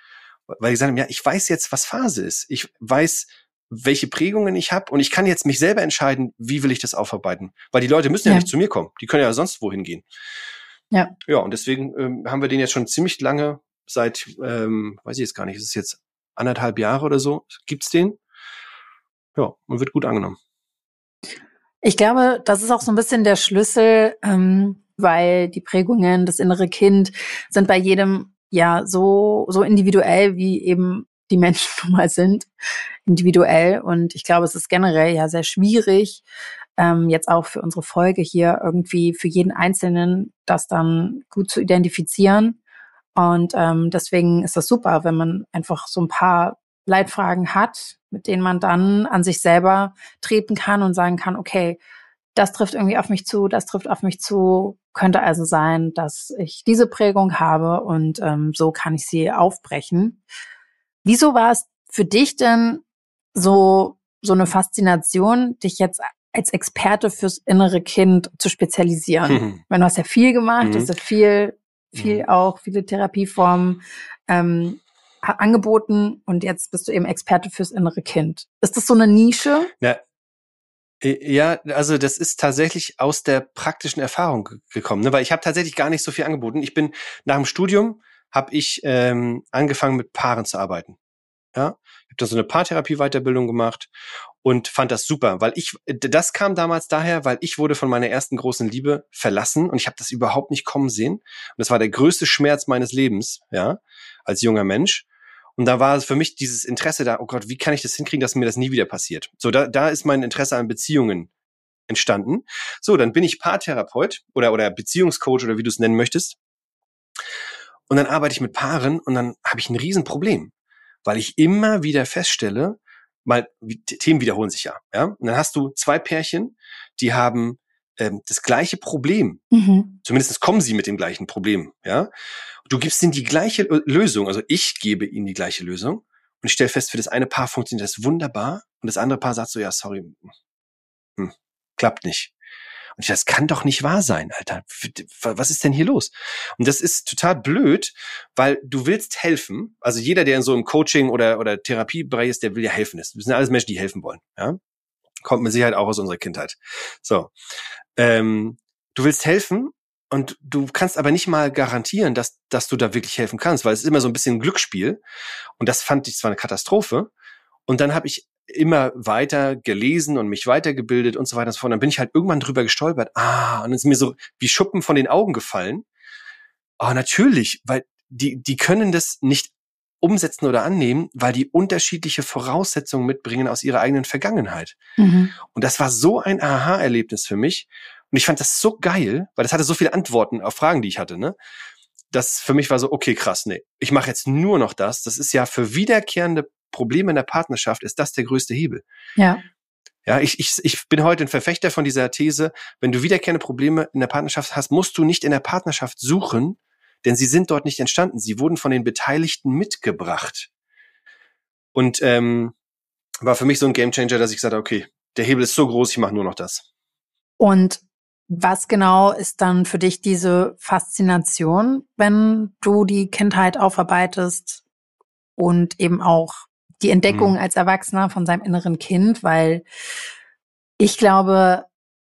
Weil die sagen, ja, ich weiß jetzt, was Phase ist. Ich weiß, welche Prägungen ich habe und ich kann jetzt mich selber entscheiden, wie will ich das aufarbeiten. Weil die Leute müssen ja, ja nicht zu mir kommen. Die können ja sonst wohin gehen. Ja. Ja, und deswegen ähm, haben wir den jetzt schon ziemlich lange, seit, ähm, weiß ich jetzt gar nicht, ist es jetzt anderthalb Jahre oder so, gibt's den. Ja, und wird gut angenommen. Ich glaube, das ist auch so ein bisschen der Schlüssel, ähm, weil die Prägungen, das innere Kind sind bei jedem ja so so individuell, wie eben die Menschen nun mal sind, individuell. Und ich glaube, es ist generell ja sehr schwierig, ähm, jetzt auch für unsere Folge hier irgendwie für jeden Einzelnen das dann gut zu identifizieren. Und ähm, deswegen ist das super, wenn man einfach so ein paar Leitfragen hat, mit denen man dann an sich selber treten kann und sagen kann, okay, das trifft irgendwie auf mich zu, das trifft auf mich zu, könnte also sein, dass ich diese Prägung habe und ähm, so kann ich sie aufbrechen. Wieso war es für dich denn so so eine Faszination, dich jetzt als Experte fürs innere Kind zu spezialisieren? Mhm. Weil du hast ja viel gemacht, Mhm. du hast ja viel, viel Mhm. auch, viele Therapieformen ähm, angeboten und jetzt bist du eben Experte fürs innere Kind. Ist das so eine Nische? Ja, ja, also das ist tatsächlich aus der praktischen Erfahrung ge- gekommen, ne? Weil ich habe tatsächlich gar nicht so viel angeboten. Ich bin nach dem Studium habe ich ähm, angefangen mit Paaren zu arbeiten. Ja, ich habe da so eine Paartherapie-Weiterbildung gemacht und fand das super, weil ich, das kam damals daher, weil ich wurde von meiner ersten großen Liebe verlassen und ich habe das überhaupt nicht kommen sehen. Und das war der größte Schmerz meines Lebens, ja, als junger Mensch. Und da war für mich dieses Interesse da, oh Gott, wie kann ich das hinkriegen, dass mir das nie wieder passiert? So, da, da ist mein Interesse an Beziehungen entstanden. So, dann bin ich Paartherapeut oder, oder Beziehungscoach oder wie du es nennen möchtest. Und dann arbeite ich mit Paaren und dann habe ich ein Riesenproblem, weil ich immer wieder feststelle, mal, Themen wiederholen sich ja, ja. Und dann hast du zwei Pärchen, die haben ähm, das gleiche Problem. Mhm. Zumindest kommen sie mit dem gleichen Problem, ja. Du gibst ihnen die gleiche Lösung, also ich gebe ihnen die gleiche Lösung und ich stelle fest, für das eine Paar funktioniert das wunderbar und das andere Paar sagt so, ja, sorry, hm, klappt nicht. Und ich, das kann doch nicht wahr sein, Alter. Was ist denn hier los? Und das ist total blöd, weil du willst helfen. Also jeder, der in so einem Coaching oder, oder Therapiebereich ist, der will ja helfen. Das sind alles Menschen, die helfen wollen. Ja? Kommt mit Sicherheit auch aus unserer Kindheit. So. Ähm, du willst helfen und du kannst aber nicht mal garantieren, dass, dass du da wirklich helfen kannst, weil es ist immer so ein bisschen ein Glücksspiel. Und das fand ich zwar eine Katastrophe. Und dann habe ich immer weiter gelesen und mich weitergebildet und so weiter und so fort. Und dann bin ich halt irgendwann drüber gestolpert. Ah, und dann ist mir so wie Schuppen von den Augen gefallen. Ah, natürlich, weil die, die können das nicht umsetzen oder annehmen, weil die unterschiedliche Voraussetzungen mitbringen aus ihrer eigenen Vergangenheit. Mhm. Und das war so ein Aha-Erlebnis für mich. Und ich fand das so geil, weil das hatte so viele Antworten auf Fragen, die ich hatte, ne? Das für mich war so, okay, krass, nee, ich mache jetzt nur noch das. Das ist ja für wiederkehrende Probleme in der Partnerschaft, ist das der größte Hebel. Ja. Ja, ich, ich, ich bin heute ein Verfechter von dieser These, wenn du wiederkehrende Probleme in der Partnerschaft hast, musst du nicht in der Partnerschaft suchen, denn sie sind dort nicht entstanden. Sie wurden von den Beteiligten mitgebracht. Und ähm, war für mich so ein Gamechanger, dass ich gesagt habe, okay, der Hebel ist so groß, ich mache nur noch das. Und was genau ist dann für dich diese Faszination, wenn du die Kindheit aufarbeitest und eben auch die Entdeckung Mhm. als Erwachsener von seinem inneren Kind? Weil ich glaube,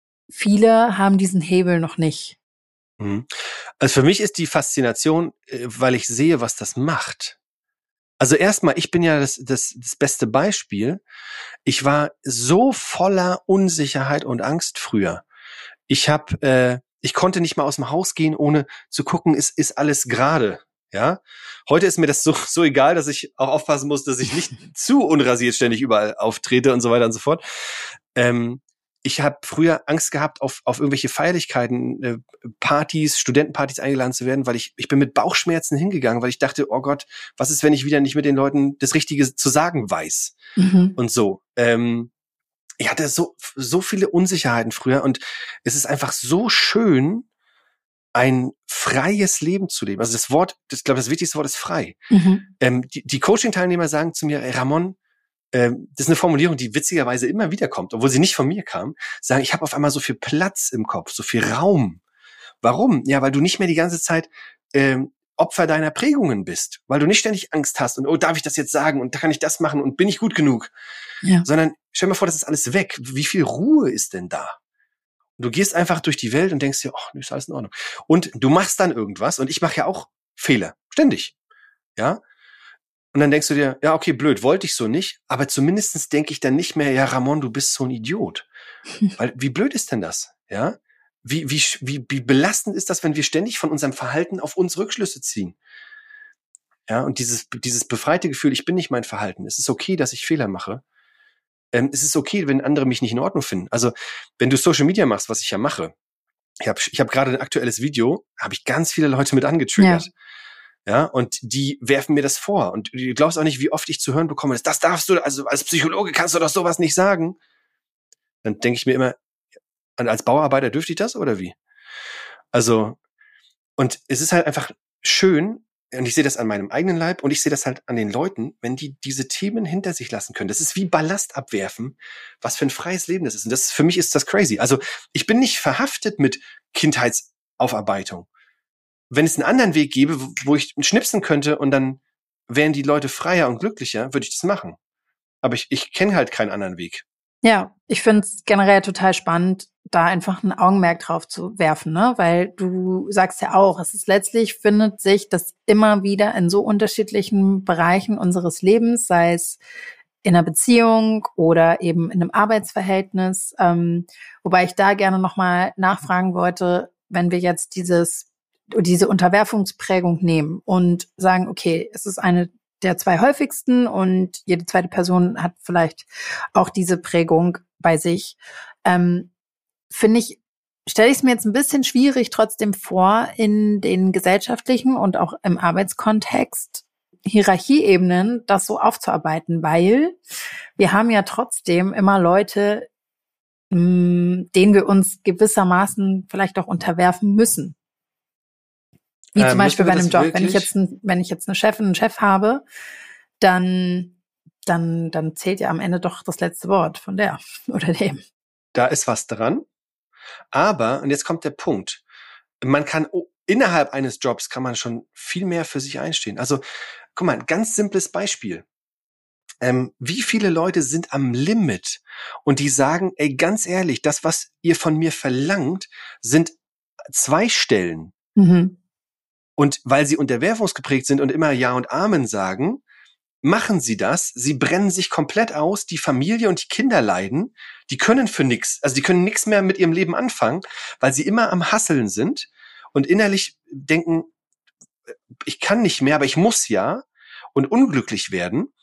viele haben diesen Hebel noch nicht. Mhm. Also für mich ist die Faszination, äh, weil ich sehe, was das macht. Also erstmal, ich bin ja das, das, das beste Beispiel. Ich war so voller Unsicherheit und Angst früher. Ich habe, äh, ich konnte nicht mal aus dem Haus gehen, ohne zu gucken, ist ist alles gerade. Ja, heute ist mir das so so egal, dass ich auch aufpassen muss, dass ich nicht zu unrasiert ständig überall auftrete und so weiter und so fort. Ähm, ich habe früher Angst gehabt, auf auf irgendwelche Feierlichkeiten, äh, Partys, Studentenpartys eingeladen zu werden, weil ich ich bin mit Bauchschmerzen hingegangen, weil ich dachte, oh Gott, was ist, wenn ich wieder nicht mit den Leuten das Richtige zu sagen weiß Mhm. und so. Ähm, ich hatte so so viele Unsicherheiten früher und es ist einfach so schön, ein freies Leben zu leben. Also das Wort, das, ich glaube, das wichtigste Wort ist frei. Mhm. Ähm, die die Coaching-Teilnehmer sagen zu mir, ey, Ramon, ähm, das ist eine Formulierung, die witzigerweise immer wieder kommt, obwohl sie nicht von mir kam, sagen, ich habe auf einmal so viel Platz im Kopf, so viel Raum. Warum? Ja, weil du nicht mehr die ganze Zeit ähm, Opfer deiner Prägungen bist, weil du nicht ständig Angst hast und, oh, darf ich das jetzt sagen und da kann ich das machen und bin ich gut genug? Ja. Sondern stell dir mal vor, das ist alles weg. Wie viel Ruhe ist denn da? Du gehst einfach durch die Welt und denkst dir, ach, ist alles in Ordnung. Und du machst dann irgendwas und ich mache ja auch Fehler, ständig. Ja? Und dann denkst du dir, ja, okay, blöd, wollte ich so nicht, aber zumindestens denke ich dann nicht mehr, ja, Ramon, du bist so ein Idiot. Weil, wie blöd ist denn das? Ja? Wie, wie, wie, wie belastend ist das, wenn wir ständig von unserem Verhalten auf uns Rückschlüsse ziehen? Ja, und dieses, dieses befreite Gefühl, ich bin nicht mein Verhalten. Es ist okay, dass ich Fehler mache. Ähm, es ist okay, wenn andere mich nicht in Ordnung finden. Also, wenn du Social Media machst, was ich ja mache, ich habe ich hab gerade ein aktuelles Video, habe ich ganz viele Leute mit angetriggert. Ja. ja, und die werfen mir das vor. Und du glaubst auch nicht, wie oft ich zu hören bekomme, das darfst du, also als Psychologe kannst du doch sowas nicht sagen. Dann denke ich mir immer, als Bauarbeiter dürfte ich das oder wie? Also, und es ist halt einfach schön, und ich sehe das an meinem eigenen Leib und ich sehe das halt an den Leuten, wenn die diese Themen hinter sich lassen können. Das ist wie Ballast abwerfen, was für ein freies Leben das ist. Und das für mich ist das crazy. Also ich bin nicht verhaftet mit Kindheitsaufarbeitung. Wenn es einen anderen Weg gäbe, wo ich schnipsen könnte und dann wären die Leute freier und glücklicher, würde ich das machen. Aber ich, ich kenne halt keinen anderen Weg. Ja, ich finde es generell total spannend, da einfach ein Augenmerk drauf zu werfen, ne? Weil du sagst ja auch, es ist letztlich findet sich das immer wieder in so unterschiedlichen Bereichen unseres Lebens, sei es in einer Beziehung oder eben in einem Arbeitsverhältnis. Ähm, wobei ich da gerne nochmal nachfragen wollte, wenn wir jetzt dieses diese Unterwerfungsprägung nehmen und sagen, okay, es ist eine der zwei häufigsten und jede zweite Person hat vielleicht auch diese Prägung bei sich. Ähm, finde ich, stelle ich es mir jetzt ein bisschen schwierig trotzdem vor, in den gesellschaftlichen und auch im Arbeitskontext Hierarchieebenen das so aufzuarbeiten, weil wir haben ja trotzdem immer Leute, mh, denen wir uns gewissermaßen vielleicht auch unterwerfen müssen. Wie zum ähm, Beispiel bei einem Job. Wirklich? Wenn ich jetzt, ein, wenn ich jetzt eine Chefin, einen Chef habe, dann, dann, dann zählt ja am Ende doch das letzte Wort von der oder dem. Da ist was dran. Aber, und jetzt kommt der Punkt. Man kann, oh, innerhalb eines Jobs kann man schon viel mehr für sich einstehen. Also, guck mal, ein ganz simples Beispiel. Ähm, wie viele Leute sind am Limit und die sagen, ey, ganz ehrlich, das, was ihr von mir verlangt, sind zwei Stellen. Mhm. Und weil sie unterwerfungsgeprägt sind und immer Ja und Amen sagen, machen sie das. Sie brennen sich komplett aus. Die Familie und die Kinder leiden. Die können für nichts, also die können nichts mehr mit ihrem Leben anfangen, weil sie immer am Hasseln sind und innerlich denken, ich kann nicht mehr, aber ich muss ja und unglücklich werden.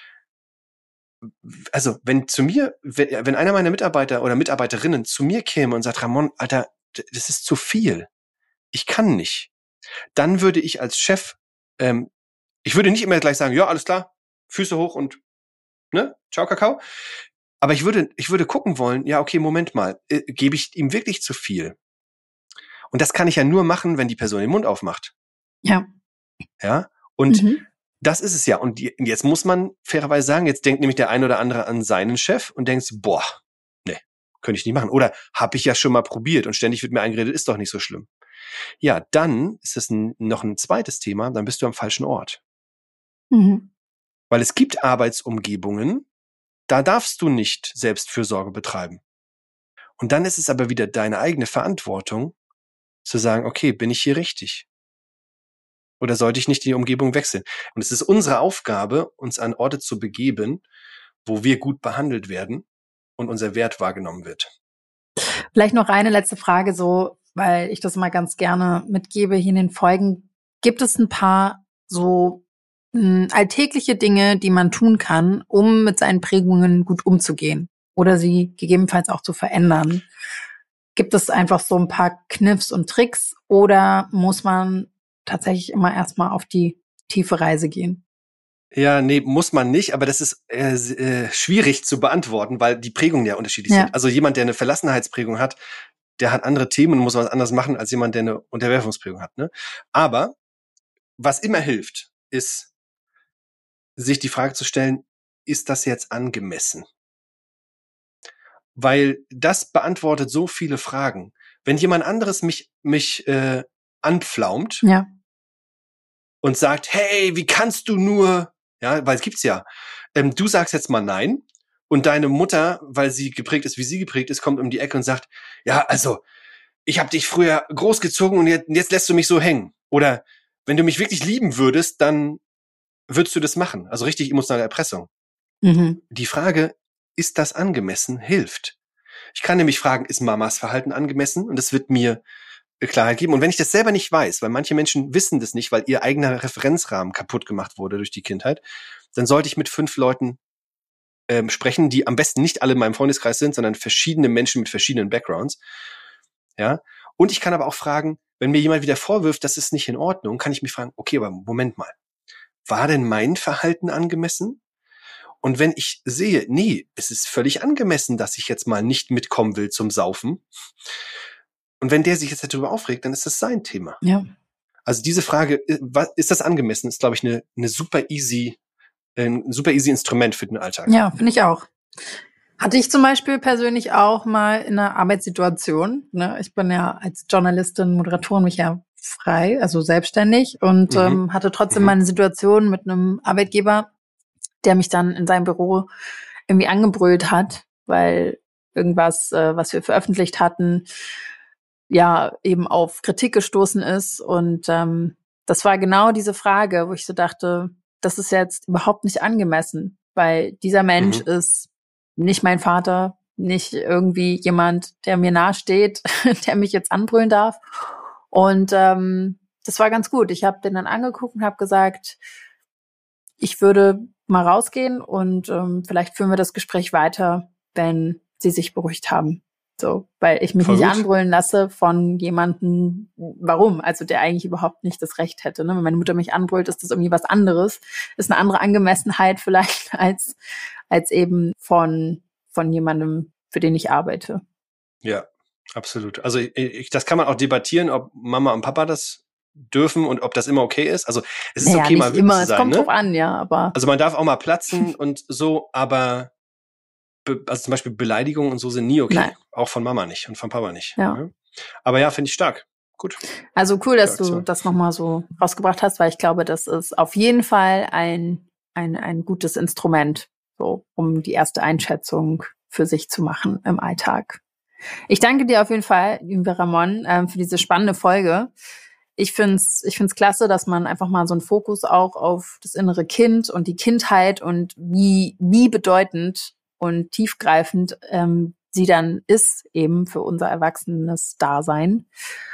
Also wenn zu mir, wenn, wenn einer meiner Mitarbeiter oder Mitarbeiterinnen zu mir käme und sagt, Ramon, Alter, das ist zu viel. Ich kann nicht. Dann würde ich als Chef, ähm, ich würde nicht immer gleich sagen, ja, alles klar, Füße hoch und, ne, ciao, Kakao. Aber ich würde, ich würde gucken wollen, ja, okay, Moment mal, äh, gebe ich ihm wirklich zu viel? Und das kann ich ja nur machen, wenn die Person den Mund aufmacht. Ja. Ja, und mhm. das ist es ja. Und jetzt muss man fairerweise sagen, jetzt denkt nämlich der ein oder andere an seinen Chef und denkt, boah, nee, könnte ich nicht machen. Oder habe ich ja schon mal probiert und ständig wird mir eingeredet, ist doch nicht so schlimm. Ja, dann ist es ein, noch ein zweites Thema, dann bist du am falschen Ort. Mhm. Weil es gibt Arbeitsumgebungen, da darfst du nicht Selbstfürsorge betreiben. Und dann ist es aber wieder deine eigene Verantwortung, zu sagen, okay, bin ich hier richtig? Oder sollte ich nicht die Umgebung wechseln? Und es ist unsere Aufgabe, uns an Orte zu begeben, wo wir gut behandelt werden und unser Wert wahrgenommen wird. Vielleicht noch eine letzte Frage, so, weil ich das mal ganz gerne mitgebe hier in den Folgen. Gibt es ein paar so mh, alltägliche Dinge, die man tun kann, um mit seinen Prägungen gut umzugehen oder sie gegebenenfalls auch zu verändern? Gibt es einfach so ein paar Kniffs und Tricks oder muss man tatsächlich immer erstmal auf die tiefe Reise gehen? Ja, nee, muss man nicht, aber das ist äh, äh, schwierig zu beantworten, weil die Prägungen ja unterschiedlich ja. sind. Also jemand, der eine Verlassenheitsprägung hat, der hat andere Themen und muss was anderes machen, als jemand, der eine Unterwerfungsprägung hat. Ne? Aber was immer hilft, ist, sich die Frage zu stellen, ist das jetzt angemessen? Weil das beantwortet so viele Fragen. Wenn jemand anderes mich mich äh, anpflaumt, ja. und sagt, hey, wie kannst du nur, ja, weil es gibt's ja, ähm, du sagst jetzt mal nein und deine Mutter, weil sie geprägt ist, wie sie geprägt ist, kommt um die Ecke und sagt, ja, also, ich habe dich früher großgezogen und jetzt, jetzt lässt du mich so hängen. Oder wenn du mich wirklich lieben würdest, dann würdest du das machen. Also richtig emotionale Erpressung. Mhm. Die Frage, ist das angemessen, hilft. Ich kann nämlich fragen, ist Mamas Verhalten angemessen? Und das wird mir Klarheit geben. Und wenn ich das selber nicht weiß, weil manche Menschen wissen das nicht, weil ihr eigener Referenzrahmen kaputt gemacht wurde durch die Kindheit, dann sollte ich mit fünf Leuten ähm, sprechen, die am besten nicht alle in meinem Freundeskreis sind, sondern verschiedene Menschen mit verschiedenen Backgrounds. Ja. Und ich kann aber auch fragen, wenn mir jemand wieder vorwirft, das ist nicht in Ordnung, kann ich mich fragen, okay, aber Moment mal, war denn mein Verhalten angemessen? Und wenn ich sehe, nee, es ist völlig angemessen, dass ich jetzt mal nicht mitkommen will zum Saufen. Und wenn der sich jetzt darüber aufregt, dann ist das sein Thema. Ja. Also diese Frage, ist das angemessen, ist, glaube ich, eine, eine super easy, ein super easy Instrument für den Alltag. Ja, finde ich auch. Hatte ich zum Beispiel persönlich auch mal in einer Arbeitssituation. Ne? Ich bin ja als Journalistin, Moderatorin mich ja frei, also selbstständig und mhm. ähm, hatte trotzdem mhm. meine Situation mit einem Arbeitgeber, der mich dann in seinem Büro irgendwie angebrüllt hat, weil irgendwas, äh, was wir veröffentlicht hatten, ja eben auf Kritik gestoßen ist. Und ähm, das war genau diese Frage, wo ich so dachte, das ist jetzt überhaupt nicht angemessen, weil dieser Mensch mhm. ist nicht mein Vater, nicht irgendwie jemand, der mir nahesteht, der mich jetzt anbrüllen darf. Und ähm, das war ganz gut. Ich habe den dann angeguckt und habe gesagt, ich würde mal rausgehen und ähm, vielleicht führen wir das Gespräch weiter, wenn Sie sich beruhigt haben. So, weil ich mich Voll nicht gut. anbrüllen lasse von jemandem, warum? Also der eigentlich überhaupt nicht das Recht hätte. Ne? Wenn meine Mutter mich anbrüllt, ist das irgendwie was anderes. Ist eine andere Angemessenheit vielleicht als als eben von von jemandem, für den ich arbeite. Ja, absolut. Also ich, ich, das kann man auch debattieren, ob Mama und Papa das dürfen und ob das immer okay ist. Also es ist naja, okay, mal wütend zu sein. Es kommt ne? drauf an, ja, aber also man darf auch mal platzen und so, aber be- also zum Beispiel Beleidigungen und so sind nie okay. Nein. Auch von Mama nicht und von Papa nicht. Ja. Ja. Aber ja, finde ich stark. Gut. Also cool, dass du das nochmal so rausgebracht hast, weil ich glaube, das ist auf jeden Fall ein ein ein gutes Instrument, so um die erste Einschätzung für sich zu machen im Alltag. Ich danke dir auf jeden Fall, liebe Ramon, ähm, für diese spannende Folge. Ich find's, ich find's klasse, dass man einfach mal so einen Fokus auch auf das innere Kind und die Kindheit und wie, wie bedeutend und tiefgreifend ähm, sie dann ist eben für unser erwachsenes Dasein.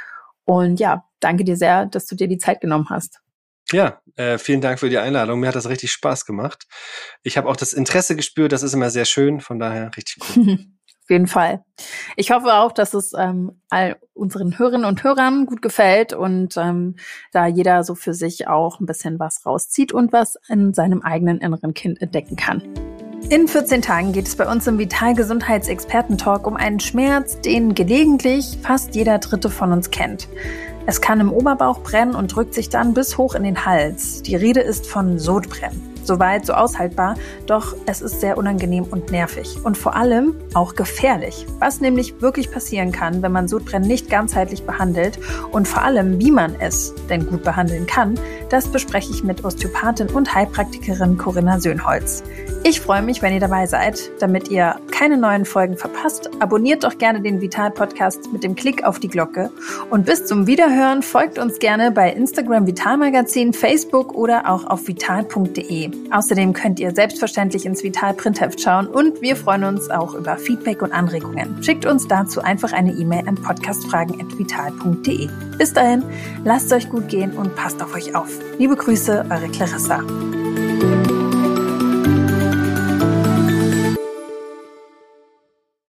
Und ja, danke dir sehr, dass du dir die Zeit genommen hast. Ja, äh, vielen Dank für die Einladung. Mir hat das richtig Spaß gemacht. Ich habe auch das Interesse gespürt, das ist immer sehr schön, von daher richtig cool. Auf jeden Fall. Ich hoffe auch, dass es ähm, all unseren Hörerinnen und Hörern gut gefällt und ähm, da jeder so für sich auch ein bisschen was rauszieht und was in seinem eigenen inneren Kind entdecken kann. In vierzehn Tagen geht es bei uns im Vital-Gesundheits-Experten-Talk um einen Schmerz, den gelegentlich fast jeder Dritte von uns kennt. Es kann im Oberbauch brennen und drückt sich dann bis hoch in den Hals. Die Rede ist von Sodbrennen. Soweit, so aushaltbar, doch es ist sehr unangenehm und nervig und vor allem auch gefährlich. Was nämlich wirklich passieren kann, wenn man Sodbrennen nicht ganzheitlich behandelt und vor allem, wie man es denn gut behandeln kann, das bespreche ich mit Osteopathin und Heilpraktikerin Corinna Söhnholz. Ich freue mich, wenn ihr dabei seid. Damit ihr keine neuen Folgen verpasst, abonniert doch gerne den Vital-Podcast mit dem Klick auf die Glocke. Und bis zum Wiederhören folgt uns gerne bei Instagram Vital Magazin, Facebook oder auch auf vital punkt de. Außerdem könnt ihr selbstverständlich ins Vital Printheft schauen und wir freuen uns auch über Feedback und Anregungen. Schickt uns dazu einfach eine E-Mail an podcastfragen at vital punkt de. Bis dahin, lasst es euch gut gehen und passt auf euch auf. Liebe Grüße, eure Clarissa.